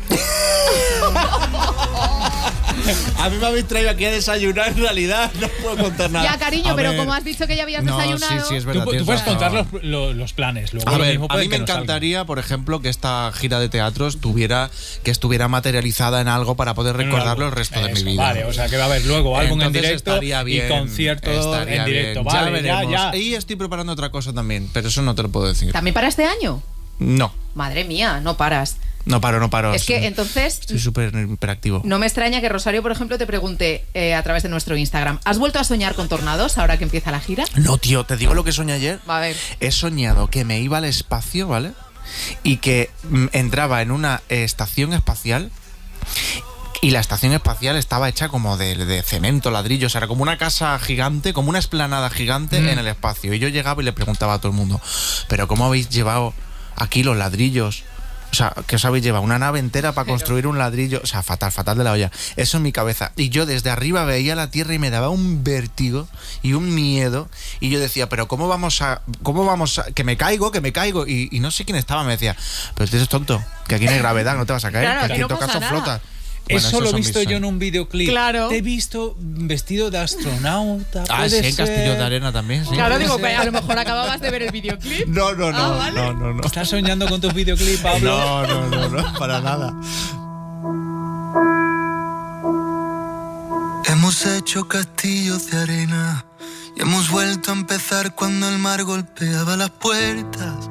A mí me habéis traído aquí a desayunar, en realidad no puedo contar nada. Ya, cariño, A pero ver, como has dicho que ya habías no, desayunado. sí, sí, es Tú, verdad. tú tienes puedes razón. contar los, lo- los planes. Luego A lo ver, mismo a puede mí que me no salga. encantaría, por ejemplo, que esta gira de teatros tuviera, que estuviera materializada en algo para poder recordarlo el resto de mi Eso, vida. Vale, o sea que va a haber luego álbum en Entonces directo estaría bien, y concierto estaría en directo. bien. Vale, ya ya, veremos. ya. Y estoy preparando otra cosa también, pero eso no te lo puedo decir. ¿También para este año? No, Madre mía, no paras. no paro, no paro. Es que Sí. entonces Estoy súper hiperactivo. no me extraña que Rosario, por ejemplo, te pregunte eh, a través de nuestro Instagram: ¿has vuelto a soñar con tornados ahora que empieza la gira? No, tío, te digo lo que soñé ayer. Va a ver. He soñado que me iba al espacio, ¿vale? Y que mm, entraba en una eh, estación espacial y la estación espacial estaba hecha como de, de cemento, ladrillos, era como una casa gigante, como una explanada gigante Mm. en el espacio. Y yo llegaba y le preguntaba a todo el mundo, ¿pero cómo habéis llevado aquí los ladrillos? O sea, que os habéis llevado una nave entera para construir un ladrillo. O sea, fatal, fatal de la olla. Eso en mi cabeza. Y yo desde arriba veía la Tierra y me daba un vértigo y un miedo. Y yo decía, pero ¿cómo vamos a...? ¿Cómo vamos a...? Que me caigo, que me caigo. Y, y no sé quién estaba. Me decía, pero tú eres tonto. Que aquí no hay gravedad, no te vas a caer. Claro, que aquí aquí no en todo pasa caso nada. flotas. Bueno, Eso esos lo he son visto mis yo en sueños. un videoclip. Claro. Te he visto vestido de astronauta. Ah, puede sí, en ser. Castillo de Arena también. Sí. Claro, puede digo, ser. que a lo mejor acababas de ver el videoclip. No, no, no, Ah, vale. no, no, no. ¿Estás soñando con tus videoclips, Pablo? No, no, no, no, para nada. Hemos hecho castillos de arena y hemos vuelto a empezar cuando el mar golpeaba las puertas.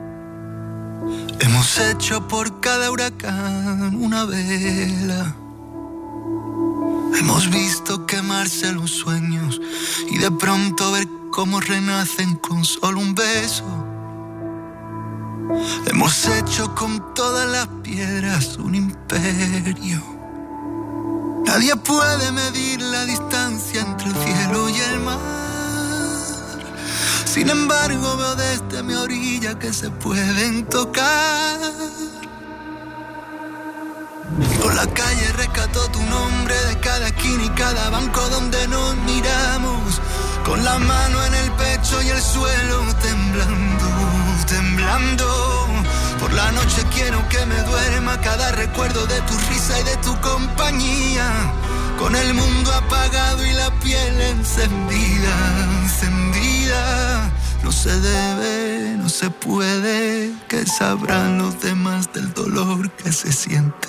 Hemos hecho por cada huracán una vela. Hemos visto quemarse los sueños y de pronto ver cómo renacen con solo un beso. Hemos hecho con todas las piedras un imperio. Nadie puede medir la distancia entre el cielo y el mar. Sin embargo, veo desde mi orilla que se pueden tocar. Por la calle rescató tu nombre de cada esquina y cada banco donde nos miramos. Con la mano en el pecho y el suelo temblando, temblando. Por la noche quiero que me duerma cada recuerdo de tu risa y de tu compañía. Con el mundo apagado y la piel encendida, encendida. No se debe, no se puede, que sabrán los demás del dolor que se siente.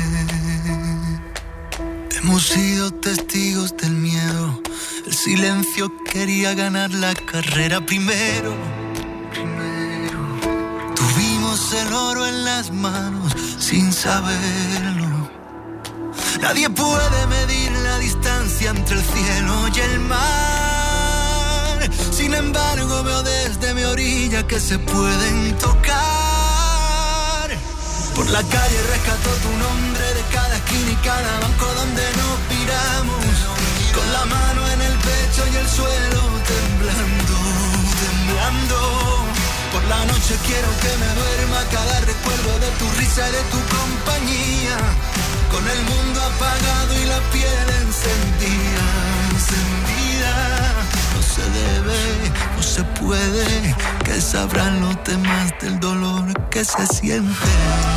Hemos sido testigos del miedo, el silencio quería ganar la carrera primero. Primero. Tuvimos el oro en las manos sin saberlo. Nadie puede medir la distancia entre el cielo y el mar. Sin embargo, veo desde mi orilla que se pueden tocar. Por la calle rescató tu nombre de cada esquina y cada banco donde nos miramos. Con la mano en el pecho y el suelo temblando, temblando. Por la noche quiero que me duerma cada recuerdo de tu risa y de tu compañía. Con el mundo apagado y la piel encendida, encendida. No se debe, no se puede, que sabrán los demás del dolor que se siente.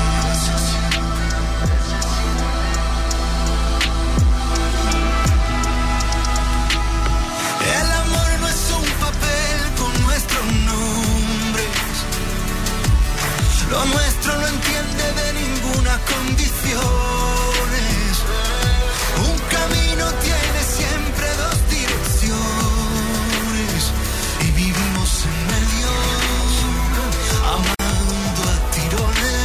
El amor no es un papel con nuestros nombres. Lo nuestro no entiende de ninguna condición. Un camino tiene siempre dos direcciones y vivimos en medio, amando a tirones.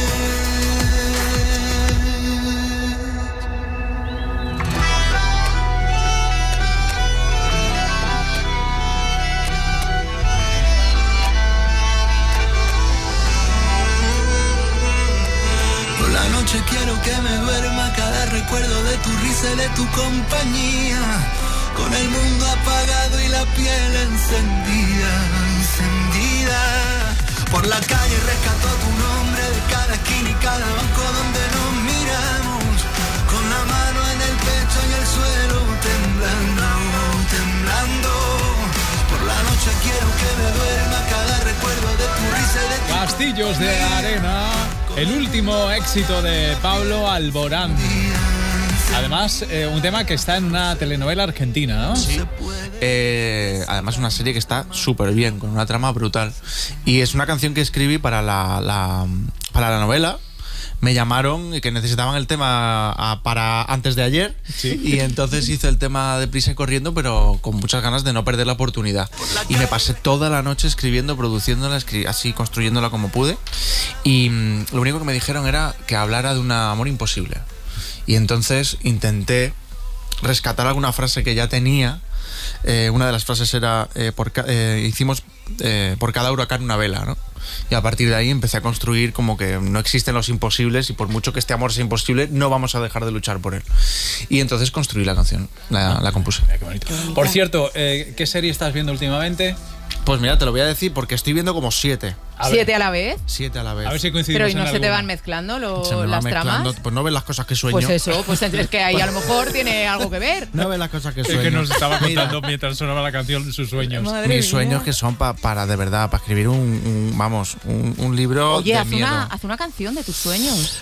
noche quiero que me duerma cada recuerdo de tu risa y de tu compañía. Con el mundo apagado y la piel encendida, encendida. Por la calle rescató tu nombre de cada esquina y cada banco donde nos miramos. Con la mano en el pecho y el suelo temblando, temblando. Por la noche quiero que me duerma cada recuerdo de tu risa y de tu... Castillos de Arena, el último éxito de Pablo Alborán. Además, eh, un tema que está en una telenovela argentina, ¿no? Sí. Eh, además, una serie que está súper bien, con una trama brutal. Y es una canción que escribí para la, la, para la novela. Me llamaron y que necesitaban el tema a, para antes de ayer. Sí. Y entonces hice el tema deprisa y corriendo, pero con muchas ganas de no perder la oportunidad. Y me pasé toda la noche escribiendo, produciéndola, escri- así construyéndola como pude. Y mmm, lo único que me dijeron era que hablara de un amor imposible. Y entonces intenté rescatar alguna frase que ya tenía. Eh, una de las frases era, eh, por ca- eh, hicimos eh, por cada huracán una vela, ¿no? Y a partir de ahí empecé a construir como que no existen los imposibles y por mucho que este amor sea imposible, no vamos a dejar de luchar por él. Y entonces construí la canción, la, la compuse. Qué bonito. Por cierto, eh, ¿qué serie estás viendo últimamente? Pues mira, te lo voy a decir porque estoy viendo como siete. A ¿Siete a la vez? Siete a la vez. A ver si coincidimos. Pero ¿y no en se alguna? te van mezclando lo, Se me las va tramas? mezclando, pues no ves las cosas que sueño. Pues eso, pues es que ahí a lo mejor tiene algo que ver. No ves las cosas que Es sueño. que nos estaba contando Mira, mientras sonaba la canción sus sueños. Madre mis mía. sueños que son pa, para, de verdad, para escribir un, un vamos, un, un libro Oye, de haz miedo. una, haz una canción de tus sueños.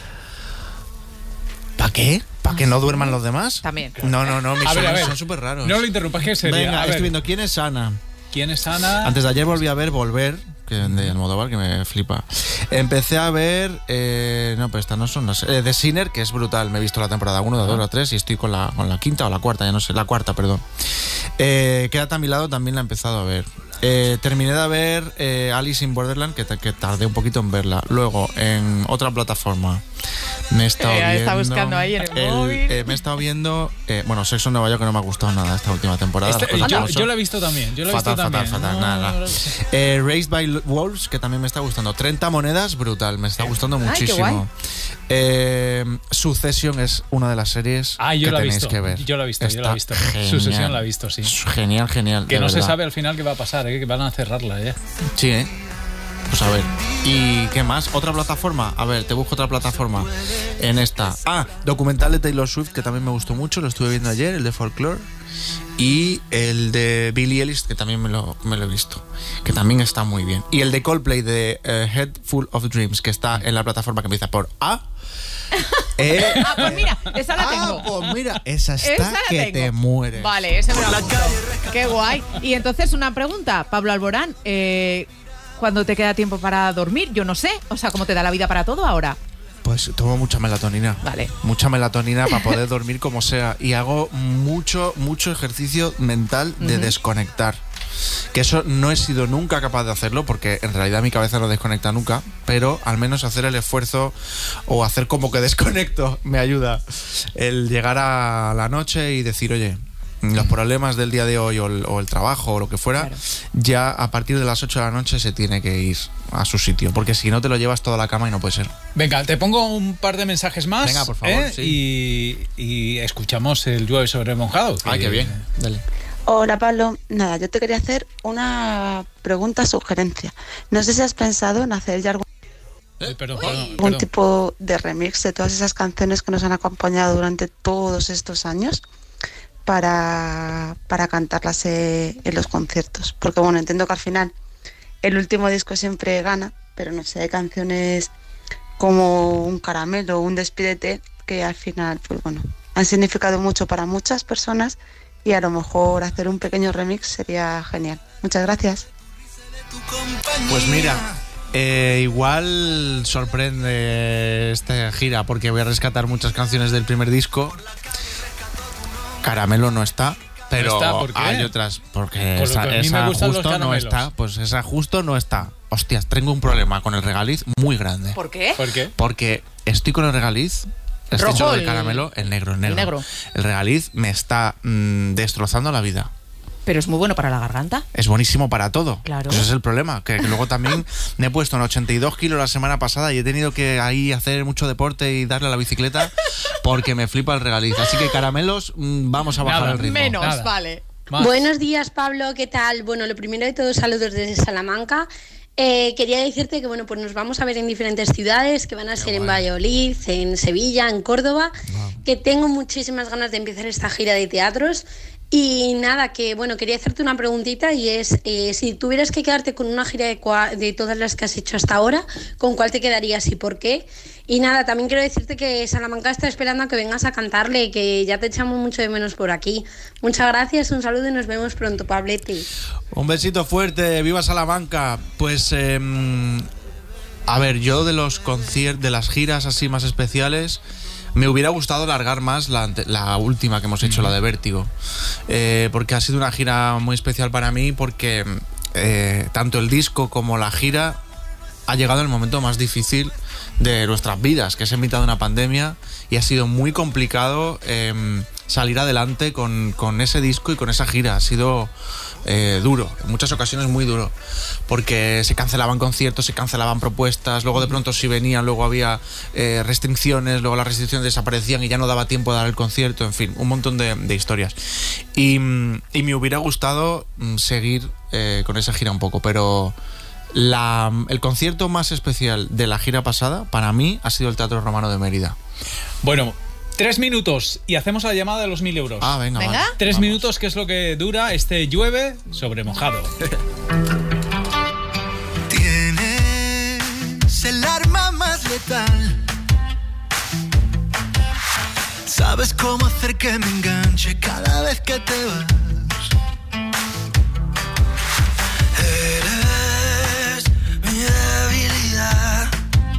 ¿Para qué? ¿Para que no duerman los demás? También. No, no, no, mis A ver, a sueños ver. son súper raros. No lo interrumpas, que sería. Venga, A ver, estoy viendo ¿Quién es Ana? ¿quién es Ana? Antes de ayer volví a ver Volver, que de Almodóvar, que me flipa. Empecé a ver, eh, no, pero estas no son las... Eh, The Sinner, que es brutal. Me he visto la temporada uno, la dos, la tres y estoy con la, con la quinta o la cuarta, ya no sé, la cuarta, perdón. Eh, Quédate a mi lado, también la he empezado a ver. Eh, terminé de ver eh, Alice in Borderland, que, que tardé un poquito en verla. Luego, en otra plataforma, me he estado Eh, viendo... está buscando ahí en el móvil. eh, me he estado viendo, eh, bueno, Sexo en Nueva York, que no me ha gustado nada esta última temporada. Este- las cosas yo, como son. yo la he visto también. Yo la he Fatal, visto fatal, también. fatal, No, nada. no, no. Eh, Raised by Wolves, que también me está gustando. treinta monedas, brutal, me está gustando Ay, qué muchísimo. guay. Eh, Succession es una de las series Ah, yo que la he tenéis visto. que ver. Yo la he visto, yo la he visto. Está genial. Sucesión la he visto, sí. Genial, genial. Que de no se verdad. sabe al final qué va a pasar, ¿eh? Que van a cerrarla ya. Sí, ¿eh? Pues a ver. ¿Y qué más? ¿Otra plataforma? A ver, te busco otra plataforma. En esta. Ah, documental de Taylor Swift, que también me gustó mucho. Lo estuve viendo ayer, el de Folklore. Y el de Billie Eilish, que también me lo, me lo he visto. Que también está muy bien. Y el de Coldplay, de uh, Head Full of Dreams, que está en la plataforma que empieza por A. Eh, Ah, pues mira, esa la tengo. Ah, pues mira, esa está Esa la que tengo. te mueres. Vale, ese me lo apunto. Qué guay. Y entonces una pregunta, Pablo Alborán, eh, ¿cuándo te queda tiempo para dormir? Yo no sé, o sea, ¿cómo te da la vida para todo ahora? Pues tomo mucha melatonina. Vale. Mucha melatonina para poder dormir como sea. Y hago mucho, mucho ejercicio mental de Ujú. desconectar. Que eso no he sido nunca capaz de hacerlo porque en realidad mi cabeza no desconecta nunca, pero al menos hacer el esfuerzo o hacer como que desconecto me ayuda. El llegar a la noche y decir, oye, los problemas del día de hoy o el, o el trabajo o lo que fuera, Claro. ya a partir de las ocho de la noche se tiene que ir a su sitio, porque si no te lo llevas toda la cama y no puede ser. Venga, te pongo un par de mensajes más. Venga, por favor, ¿eh? sí. y, y escuchamos el llueve sobre mojado. que- Ay, qué bien. Dale. Hola Pablo, nada, yo te quería hacer una pregunta sugerencia. No sé si has pensado en hacer ya algún, Eh, perdón, perdón, algún perdón. tipo de remix de todas esas canciones que nos han acompañado durante todos estos años para, para cantarlas eh, en los conciertos. Porque bueno, entiendo que al final el último disco siempre gana, pero no sé, hay canciones como Un Caramelo, Un Despídete, que al final, pues bueno, han significado mucho para muchas personas. Y a lo mejor hacer un pequeño remix sería genial. Muchas gracias. Pues mira, eh, igual sorprende esta gira porque voy a rescatar muchas canciones del primer disco. Caramelo no está, pero ¿No está? ¿Por qué? hay otras. Porque Por lo esa, que a mí me esa gustan los justo no caramelos. está. Pues esa justo no está. Hostias, tengo un problema con el regaliz muy grande. ¿Por qué? ¿Por qué? Porque estoy con el regaliz. Este Rojo, chulo de el- caramelo, el negro, el negro. el negro. El regaliz me está mm, destrozando la vida. Pero es muy bueno para la garganta. Es buenísimo para todo. Claro. Ese es el problema, que, que luego también me he puesto en ochenta y dos kilos la semana pasada y he tenido que ahí hacer mucho deporte y darle a la bicicleta porque me flipa el regaliz. Así que caramelos, vamos a bajar Nada, el ritmo. Menos, Nada. vale. Más. Buenos días, Pablo, ¿qué tal? Bueno, lo primero de todo, saludos desde Salamanca. Eh, quería decirte que bueno, pues nos vamos a ver en diferentes ciudades, que van a ser en Valladolid, en Sevilla, en Córdoba, wow. que tengo muchísimas ganas de empezar esta gira de teatros. Y nada, que bueno, quería hacerte una preguntita y es, eh, si tuvieras que quedarte con una gira de, cua- de todas las que has hecho hasta ahora, ¿con cuál te quedarías y por qué? Y nada, también quiero decirte que Salamanca está esperando a que vengas a cantarle, que ya te echamos mucho de menos por aquí. Muchas gracias, un saludo y nos vemos pronto, Pablete. Un besito fuerte, viva Salamanca. Pues, eh, a ver, yo de los conciertos, de las giras así más especiales, me hubiera gustado alargar más la, la última que hemos hecho, uh-huh. la de Vértigo, eh, porque ha sido una gira muy especial para mí, porque eh, tanto el disco como la gira ha llegado en el momento más difícil de nuestras vidas, que es en mitad de una pandemia, y ha sido muy complicado eh, salir adelante con, con ese disco y con esa gira. Ha sido eh, duro, en muchas ocasiones muy duro, porque se cancelaban conciertos, se cancelaban propuestas, luego de pronto si venían, luego había eh, restricciones, luego las restricciones desaparecían y ya no daba tiempo de dar el concierto, en fin, un montón de, de historias. Y, y me hubiera gustado seguir eh, con esa gira un poco, pero la, el concierto más especial de la gira pasada, para mí, ha sido el Teatro Romano de Mérida. Bueno, tres minutos y hacemos la llamada de los mil euros. Ah, venga, ¿Venga? vale. Tres Vamos. minutos, que es lo que dura este llueve sobre mojado. Tienes el arma más letal. Sabes cómo hacer que me enganche cada vez que te vas. Eres mi debilidad.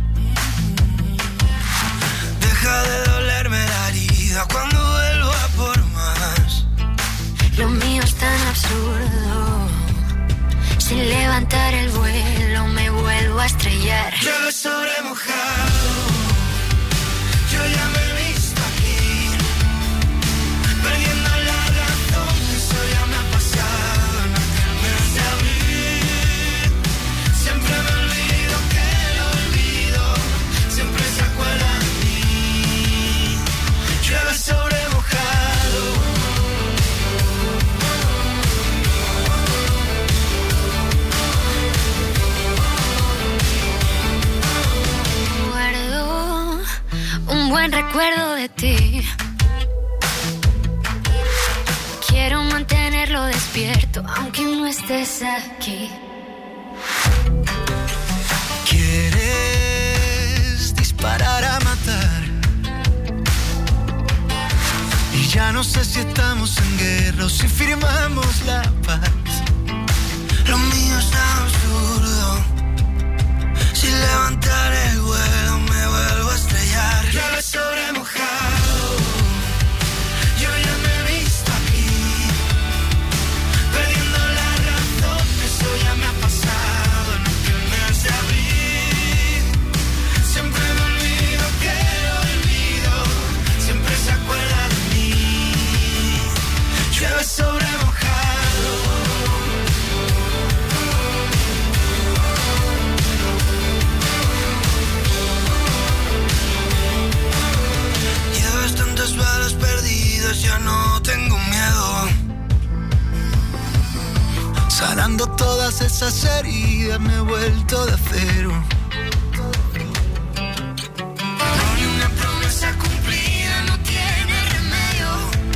Deja de dolerme la herida cuando vuelvo a por más. Lo mío es tan absurdo. Sin levantar el vuelo me vuelvo a estrellar. Llueve sobre mojado. Yo ya me he visto aquí, perdiendo la razón. Eso ya me ha pasado en aquel mes de abril. Siempre me olvido que lo olvido. Siempre se acuerda de mí. Llueve sobre mojado. Guardo un buen recuerdo de ti. Quiero mantenerlo despierto aunque no estés aquí. Quieres disparar a matar. Y ya no sé si estamos en guerra o si firmamos la paz. Lo mío es absurdo. Sin levantar el vuelo me vuelvo a estrellar. Llueve sobre mojado. Yo ya me he visto aquí, perdiendo la razón. Eso ya me ha pasado en aquel mes de abril. Siempre me olvido que lo olvido. Siempre se acuerda de mí. Llueve sobre mojado. Llevas tantas balas perdidas, ya no tengo miedo. Sanando todas esas heridas me he vuelto de acero. No hay una promesa cumplida, no tiene remedio.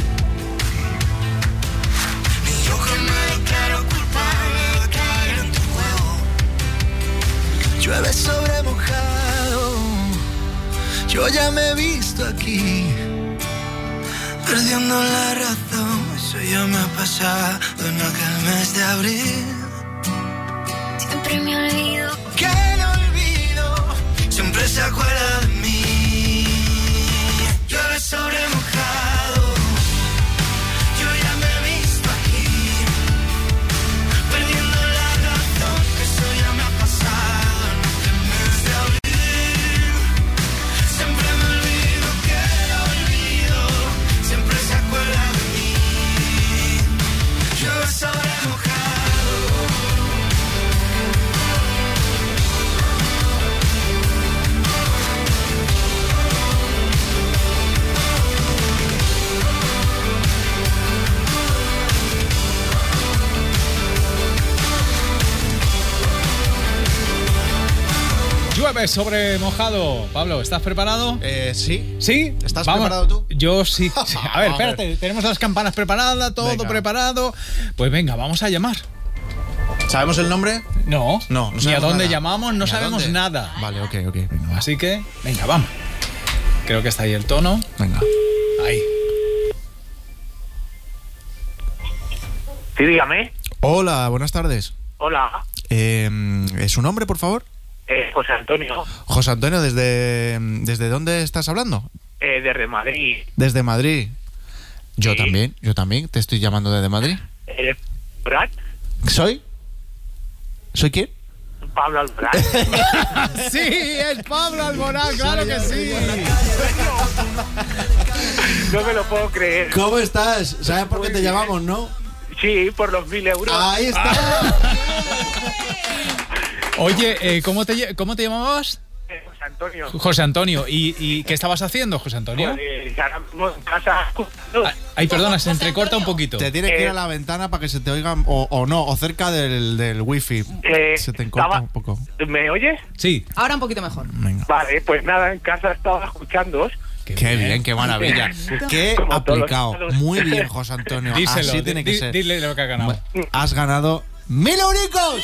Ni yo que me declaro culpable de caer en tu juego. Llueve sobre mojado. Yo ya me he visto aquí, perdiendo la razón. Eso ya me ha pasado en aquel mes de abril. Siempre me olvido Que no olvido, siempre se acuerda de mí. Llueve sobre mojado. Yo ya me he visto aquí, perdiendo la razón. Eso ya me ha pasado en aquel mes de abril. Siempre me olvido que lo olvido. Siempre se acuerda de mí. Llueve sobre Llueve sobre mojado. Pablo, ¿estás preparado? Eh, sí. ¿Sí? ¿Estás Vamos. preparado tú? Yo sí. A ver, A ver. espérate. Tenemos las campanas preparadas, todo Venga. preparado. Pues venga, vamos a llamar. ¿Sabemos el nombre? No. No, no Ni a sabemos dónde nada. llamamos, no Ni a sabemos dónde. nada. Vale, ok, ok. Venga, Así que, venga, vamos. Creo que está ahí el tono. Venga. Ahí. Sí, dígame. Hola, buenas tardes. Hola, Eh, ¿Es su nombre, por favor? eh, José Antonio, José Antonio, ¿desde, ¿desde dónde estás hablando? eh, desde Madrid. Desde Madrid. Yo también, yo también. Te estoy llamando desde Madrid. ¿Eres Brad? ¿Soy? ¿Soy quién? Pablo Alborán. Sí, es Pablo Alborán, claro que sí. No me lo puedo creer. ¿Cómo estás? ¿Sabes por qué te llamamos, no? Sí, por los mil euros. Ahí está. Oye, eh, ¿cómo, te, ll- ¿cómo te llamabas? Eh, José Antonio. José Antonio. ¿Y, y qué estabas haciendo, José Antonio? Pues, ahora mismo en casa. No. Ay, perdona, se entrecorta un poquito. Te tienes que ir Eh, a la ventana para que se te oigan, o, o no, o cerca del, del wifi. Eh, se te encorta estaba- un poco. ¿Me oyes? Sí. Ahora un poquito mejor. Vale, pues nada, en casa estaba escuchándoos. Qué, bien, qué maravilla. Qué Como todos aplicado. los- Muy bien, José Antonio. Díselo, Así tiene que di- ser. dile lo que ha ganado. Has ganado mil euricos.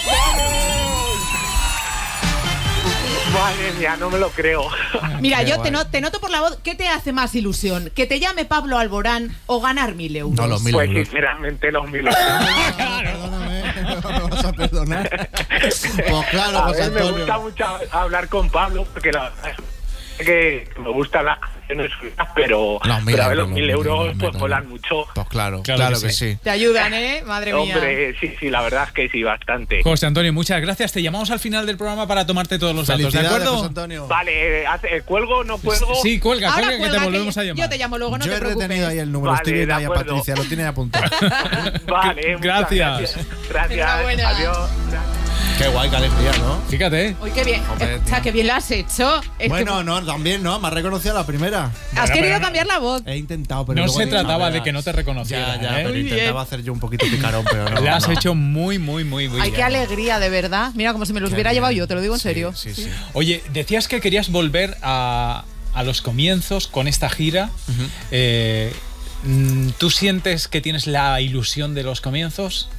Madre mía, no me lo creo. Mira, Qué yo guay. te, no- te noto por la voz. ¿Qué te hace más ilusión? ¿Que te llame Pablo Alborán o ganar mil euros? No, los mil Pues euros. sinceramente los mil euros. Perdóname, no me vas a perdonar. Pues claro, A José ver, me Antonio. gusta mucho hablar con Pablo porque la verdad es que me gustan las canciones suyas, pero, Los mil pero a ver, euros, los mil los mil euros euros, pues mil molan mucho. Pues claro, Claro claro, que que, sí. sí. Te ayudan, ¿eh? Madre mía. Hombre, sí, sí, la verdad es que sí, bastante. José Antonio, muchas gracias. Te llamamos al final del programa para tomarte todos los datos, ¿de Felicidades, acuerdo? José Antonio. Vale, hace- eh, ¿cuelgo no cuelgo? Sí, cuelga, Ahora cuelga, que te cuelga, volvemos que a llamar. yo te llamo luego, no Yo te he preocupes. retenido ahí el número. Vale, Estoy viendo de ahí a acuerdo. Patricia, lo tiene apuntado. Vale, muchas Gracias. Gracias, Enhorabuena. adiós. Qué guay, qué alegría, ¿no? Fíjate. Uy, qué bien. Hombre, o sea, tío. qué bien lo has hecho. Es Bueno, que no, también, ¿no? Me has reconocido a la primera. has Bueno, querido pero- cambiar la voz. He intentado, pero No luego se he dicho, trataba no, de verás. que no te reconociera, Ya, ya, ¿eh? pero Muy intentaba bien. hacer yo un poquito picarón, pero no. Lo has no. hecho muy, muy, muy, muy Ay, bien. qué alegría, de verdad. Mira, como si me los Qué hubiera bien. llevado yo, te lo digo en Sí, serio. Sí, sí. Oye, decías que querías volver a, a los comienzos con esta gira. Eh, mm, ¿Tú sientes que tienes la ilusión de los comienzos?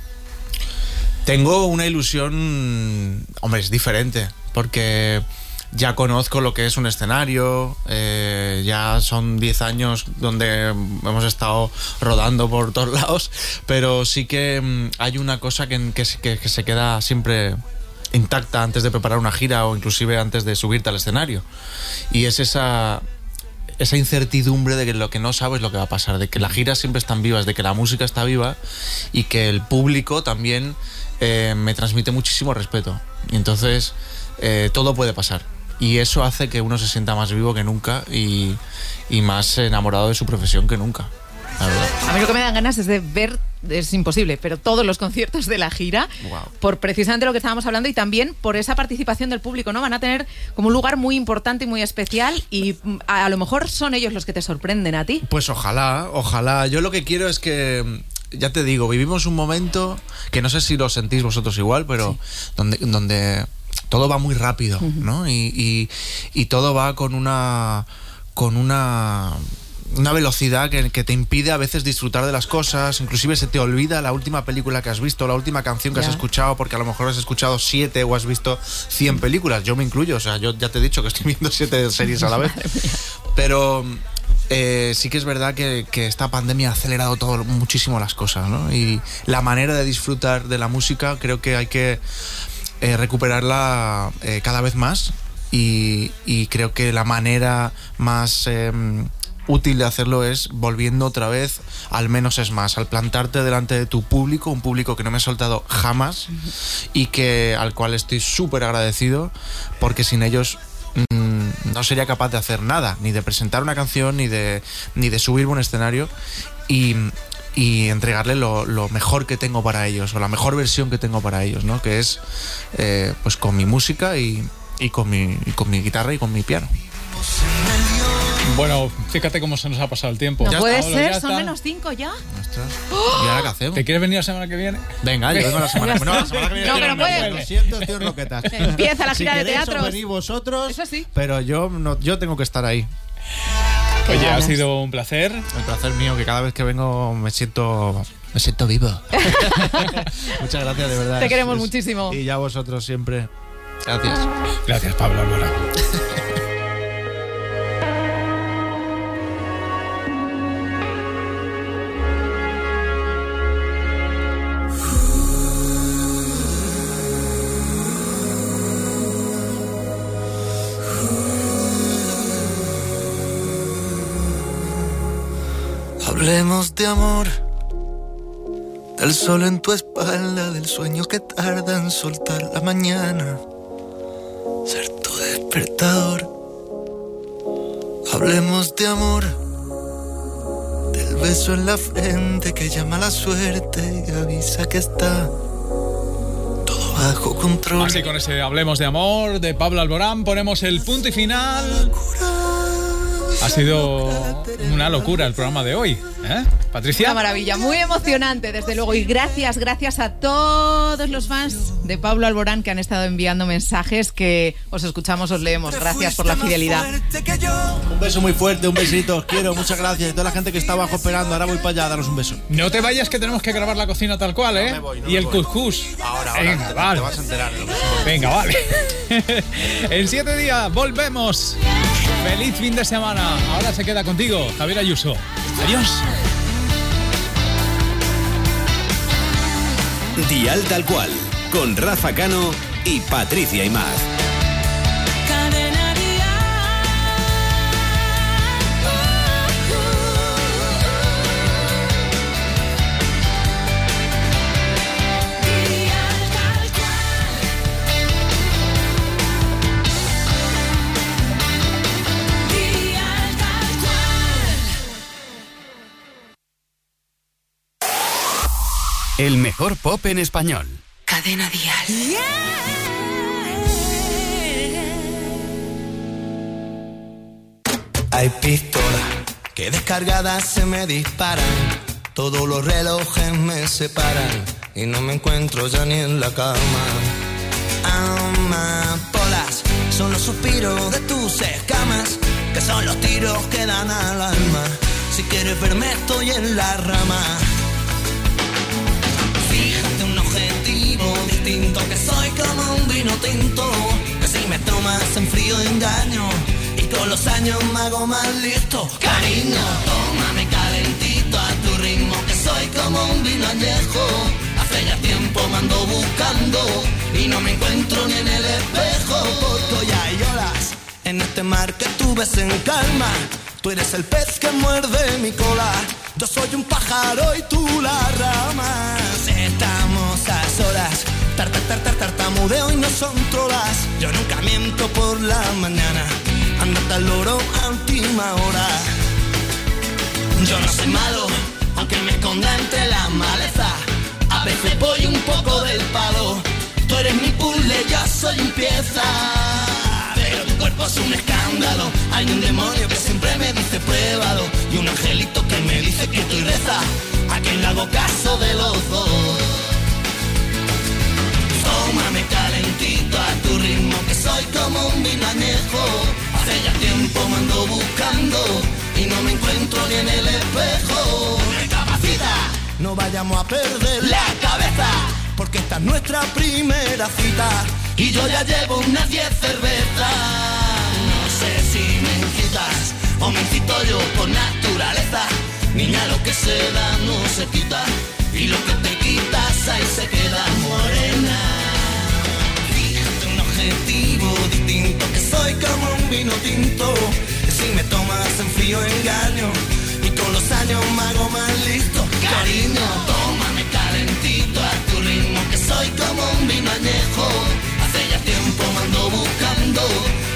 Tengo una ilusión, hombre, es diferente, porque ya conozco lo que es un escenario, eh, ya son diez años donde hemos estado rodando por todos lados, pero sí que mm, hay una cosa que, que, se- que- que se queda siempre intacta antes de preparar una gira o inclusive antes de subirte al escenario, y es esa... esa incertidumbre de que lo que no sabes lo que va a pasar, de que las giras siempre están vivas, de que la música está viva y que el público también eh, me transmite muchísimo respeto. Y entonces eh, todo puede pasar. Y eso hace que uno se sienta más vivo que nunca y, y más enamorado de su profesión que nunca. La verdad. A mí lo que me dan ganas es de ver, es imposible, pero todos los conciertos de la gira, Wow. por precisamente lo que estábamos hablando y también por esa participación del público, ¿no? Van a tener como un lugar muy importante y muy especial y mm, a, a lo mejor son ellos los que te sorprenden a ti. Pues ojalá, ojalá. Yo lo que quiero es que, ya te digo, vivimos un momento que no sé si lo sentís vosotros igual, pero donde, donde todo va muy rápido, ¿no? Y, y, y todo va con una con una una velocidad que, que te impide a veces disfrutar de las cosas, inclusive se te olvida la última película que has visto, la última canción que Ya. has escuchado, porque a lo mejor has escuchado siete o has visto cien películas. Yo me incluyo, o sea, yo ya te he dicho que estoy viendo siete series a la vez. Pero eh, sí que es verdad que, que esta pandemia ha acelerado todo, muchísimo las cosas, ¿no? Y la manera de disfrutar de la música creo que hay que eh, recuperarla eh, cada vez más y, y creo que la manera más eh, útil de hacerlo es volviendo otra vez al menos es más, al plantarte delante de tu público, un público que no me ha soltado jamás y que al cual estoy súper agradecido porque sin ellos mm, no sería capaz de hacer nada, ni de presentar una canción, ni de, ni de subirme a un escenario y, y entregarle lo, lo mejor que tengo para ellos, o la mejor versión que tengo para ellos, ¿no? Que es eh, pues con mi música y, y, con mi, y con mi guitarra y con mi piano. Bueno, fíjate cómo se nos ha pasado el tiempo. No ya puede está, ser, ya son está. menos cinco ya. ¿Y ahora qué hacemos? ¿Te quieres venir la semana que viene? Venga, yo vengo la semana que viene. No, la semana que viene. No, que no puedes. Lo siento, estoy en roquetas. Empieza la gira si de queréis, teatros. os venís vosotros, Eso sí. pero yo, no, yo tengo que estar ahí. Oye, ha sido un placer. Un placer mío, que cada vez que vengo me siento... Me siento vivo. Muchas gracias, de verdad. Te queremos Es- muchísimo. Y ya vosotros siempre. Gracias. Gracias, Pablo Alborán. Hablemos de amor, del sol en tu espalda, del sueño que tarda en soltar la mañana, ser tu despertador. Hablemos de amor, del beso en la frente que llama a la suerte y avisa que está todo bajo control. Así con ese Hablemos de Amor de Pablo Alborán ponemos el punto y final. Ha sido una locura el programa de hoy, ¿eh? Patricia. Una maravilla, muy emocionante, desde luego. Y gracias, gracias a todos los fans de Pablo Alborán que han estado enviando mensajes que os escuchamos, os leemos. Gracias por la fidelidad. Un beso muy fuerte, un besito, os quiero, muchas gracias. Y toda la gente que está abajo esperando, ahora voy para allá, daros un beso. No te vayas que tenemos que grabar la cocina tal cual, ¿eh? No me voy, no y me el voy. couscous. Ahora, ahora, Venga, te, vale. te vas a enterar. de lo que es. Venga, vale. En siete días volvemos. Feliz fin de semana. Ahora se queda contigo, Javier Ayuso. Adiós. Dial Tal Cual, con Rafa Cano y Patricia Imaz. Cadena Dial. Dial Tal Cual. Dial Tal Cual. El mejor pop en español. Cadena Dial. Hay pistolas que descargadas se me disparan, todos los relojes me separan y no me encuentro ya ni en la cama. Amapolas son los suspiros de tus escamas, que son los tiros que dan al alma. Si quieres verme estoy en la rama. Fíjate un objetivo distinto, que soy como un vino tinto, que si me tomas en frío engaño y con los años me hago más listo. Cariño, tómame calentito a tu ritmo, que soy como un vino añejo. Hace ya tiempo me ando buscando y no me encuentro ni en el espejo, porque hoy hay olas en este mar que tú ves en calma. Tú eres el pez que muerde mi cola, yo soy un pájaro y tú la rama. Estamos a solas, tar, tar, tar, tar, tartamudeo y no son trolas. Yo nunca miento por la mañana, andate al loro a última hora. Yo no soy malo, aunque me esconda entre la maleza. A veces voy un poco del palo, tú eres mi puzzle, yo soy un pieza. Pero tu cuerpo es un escándalo, hay un demonio que siempre me dice pruébalo, y un angelito que me dice que tú reza, a quien le hago caso de los dos. Tómame calentito a tu ritmo, que soy como un vino añejo. Hace ya tiempo me ando buscando y no me encuentro ni en el espejo. Recapacita, no vayamos a perder la cabeza, porque esta es nuestra primera cita y yo ya llevo unas diez cervezas. No sé si me incitas o me incito yo por naturaleza. Niña, lo que se da no se quita y lo que te quitas ahí se queda. Morena, fíjate un objetivo distinto, que soy como un vino tinto, que si me tomas en frío engaño y con los años me hago más listo. Cariño, tómame calentito a tu ritmo, que soy como un vino añejo. Hace ya tiempo me ando buscando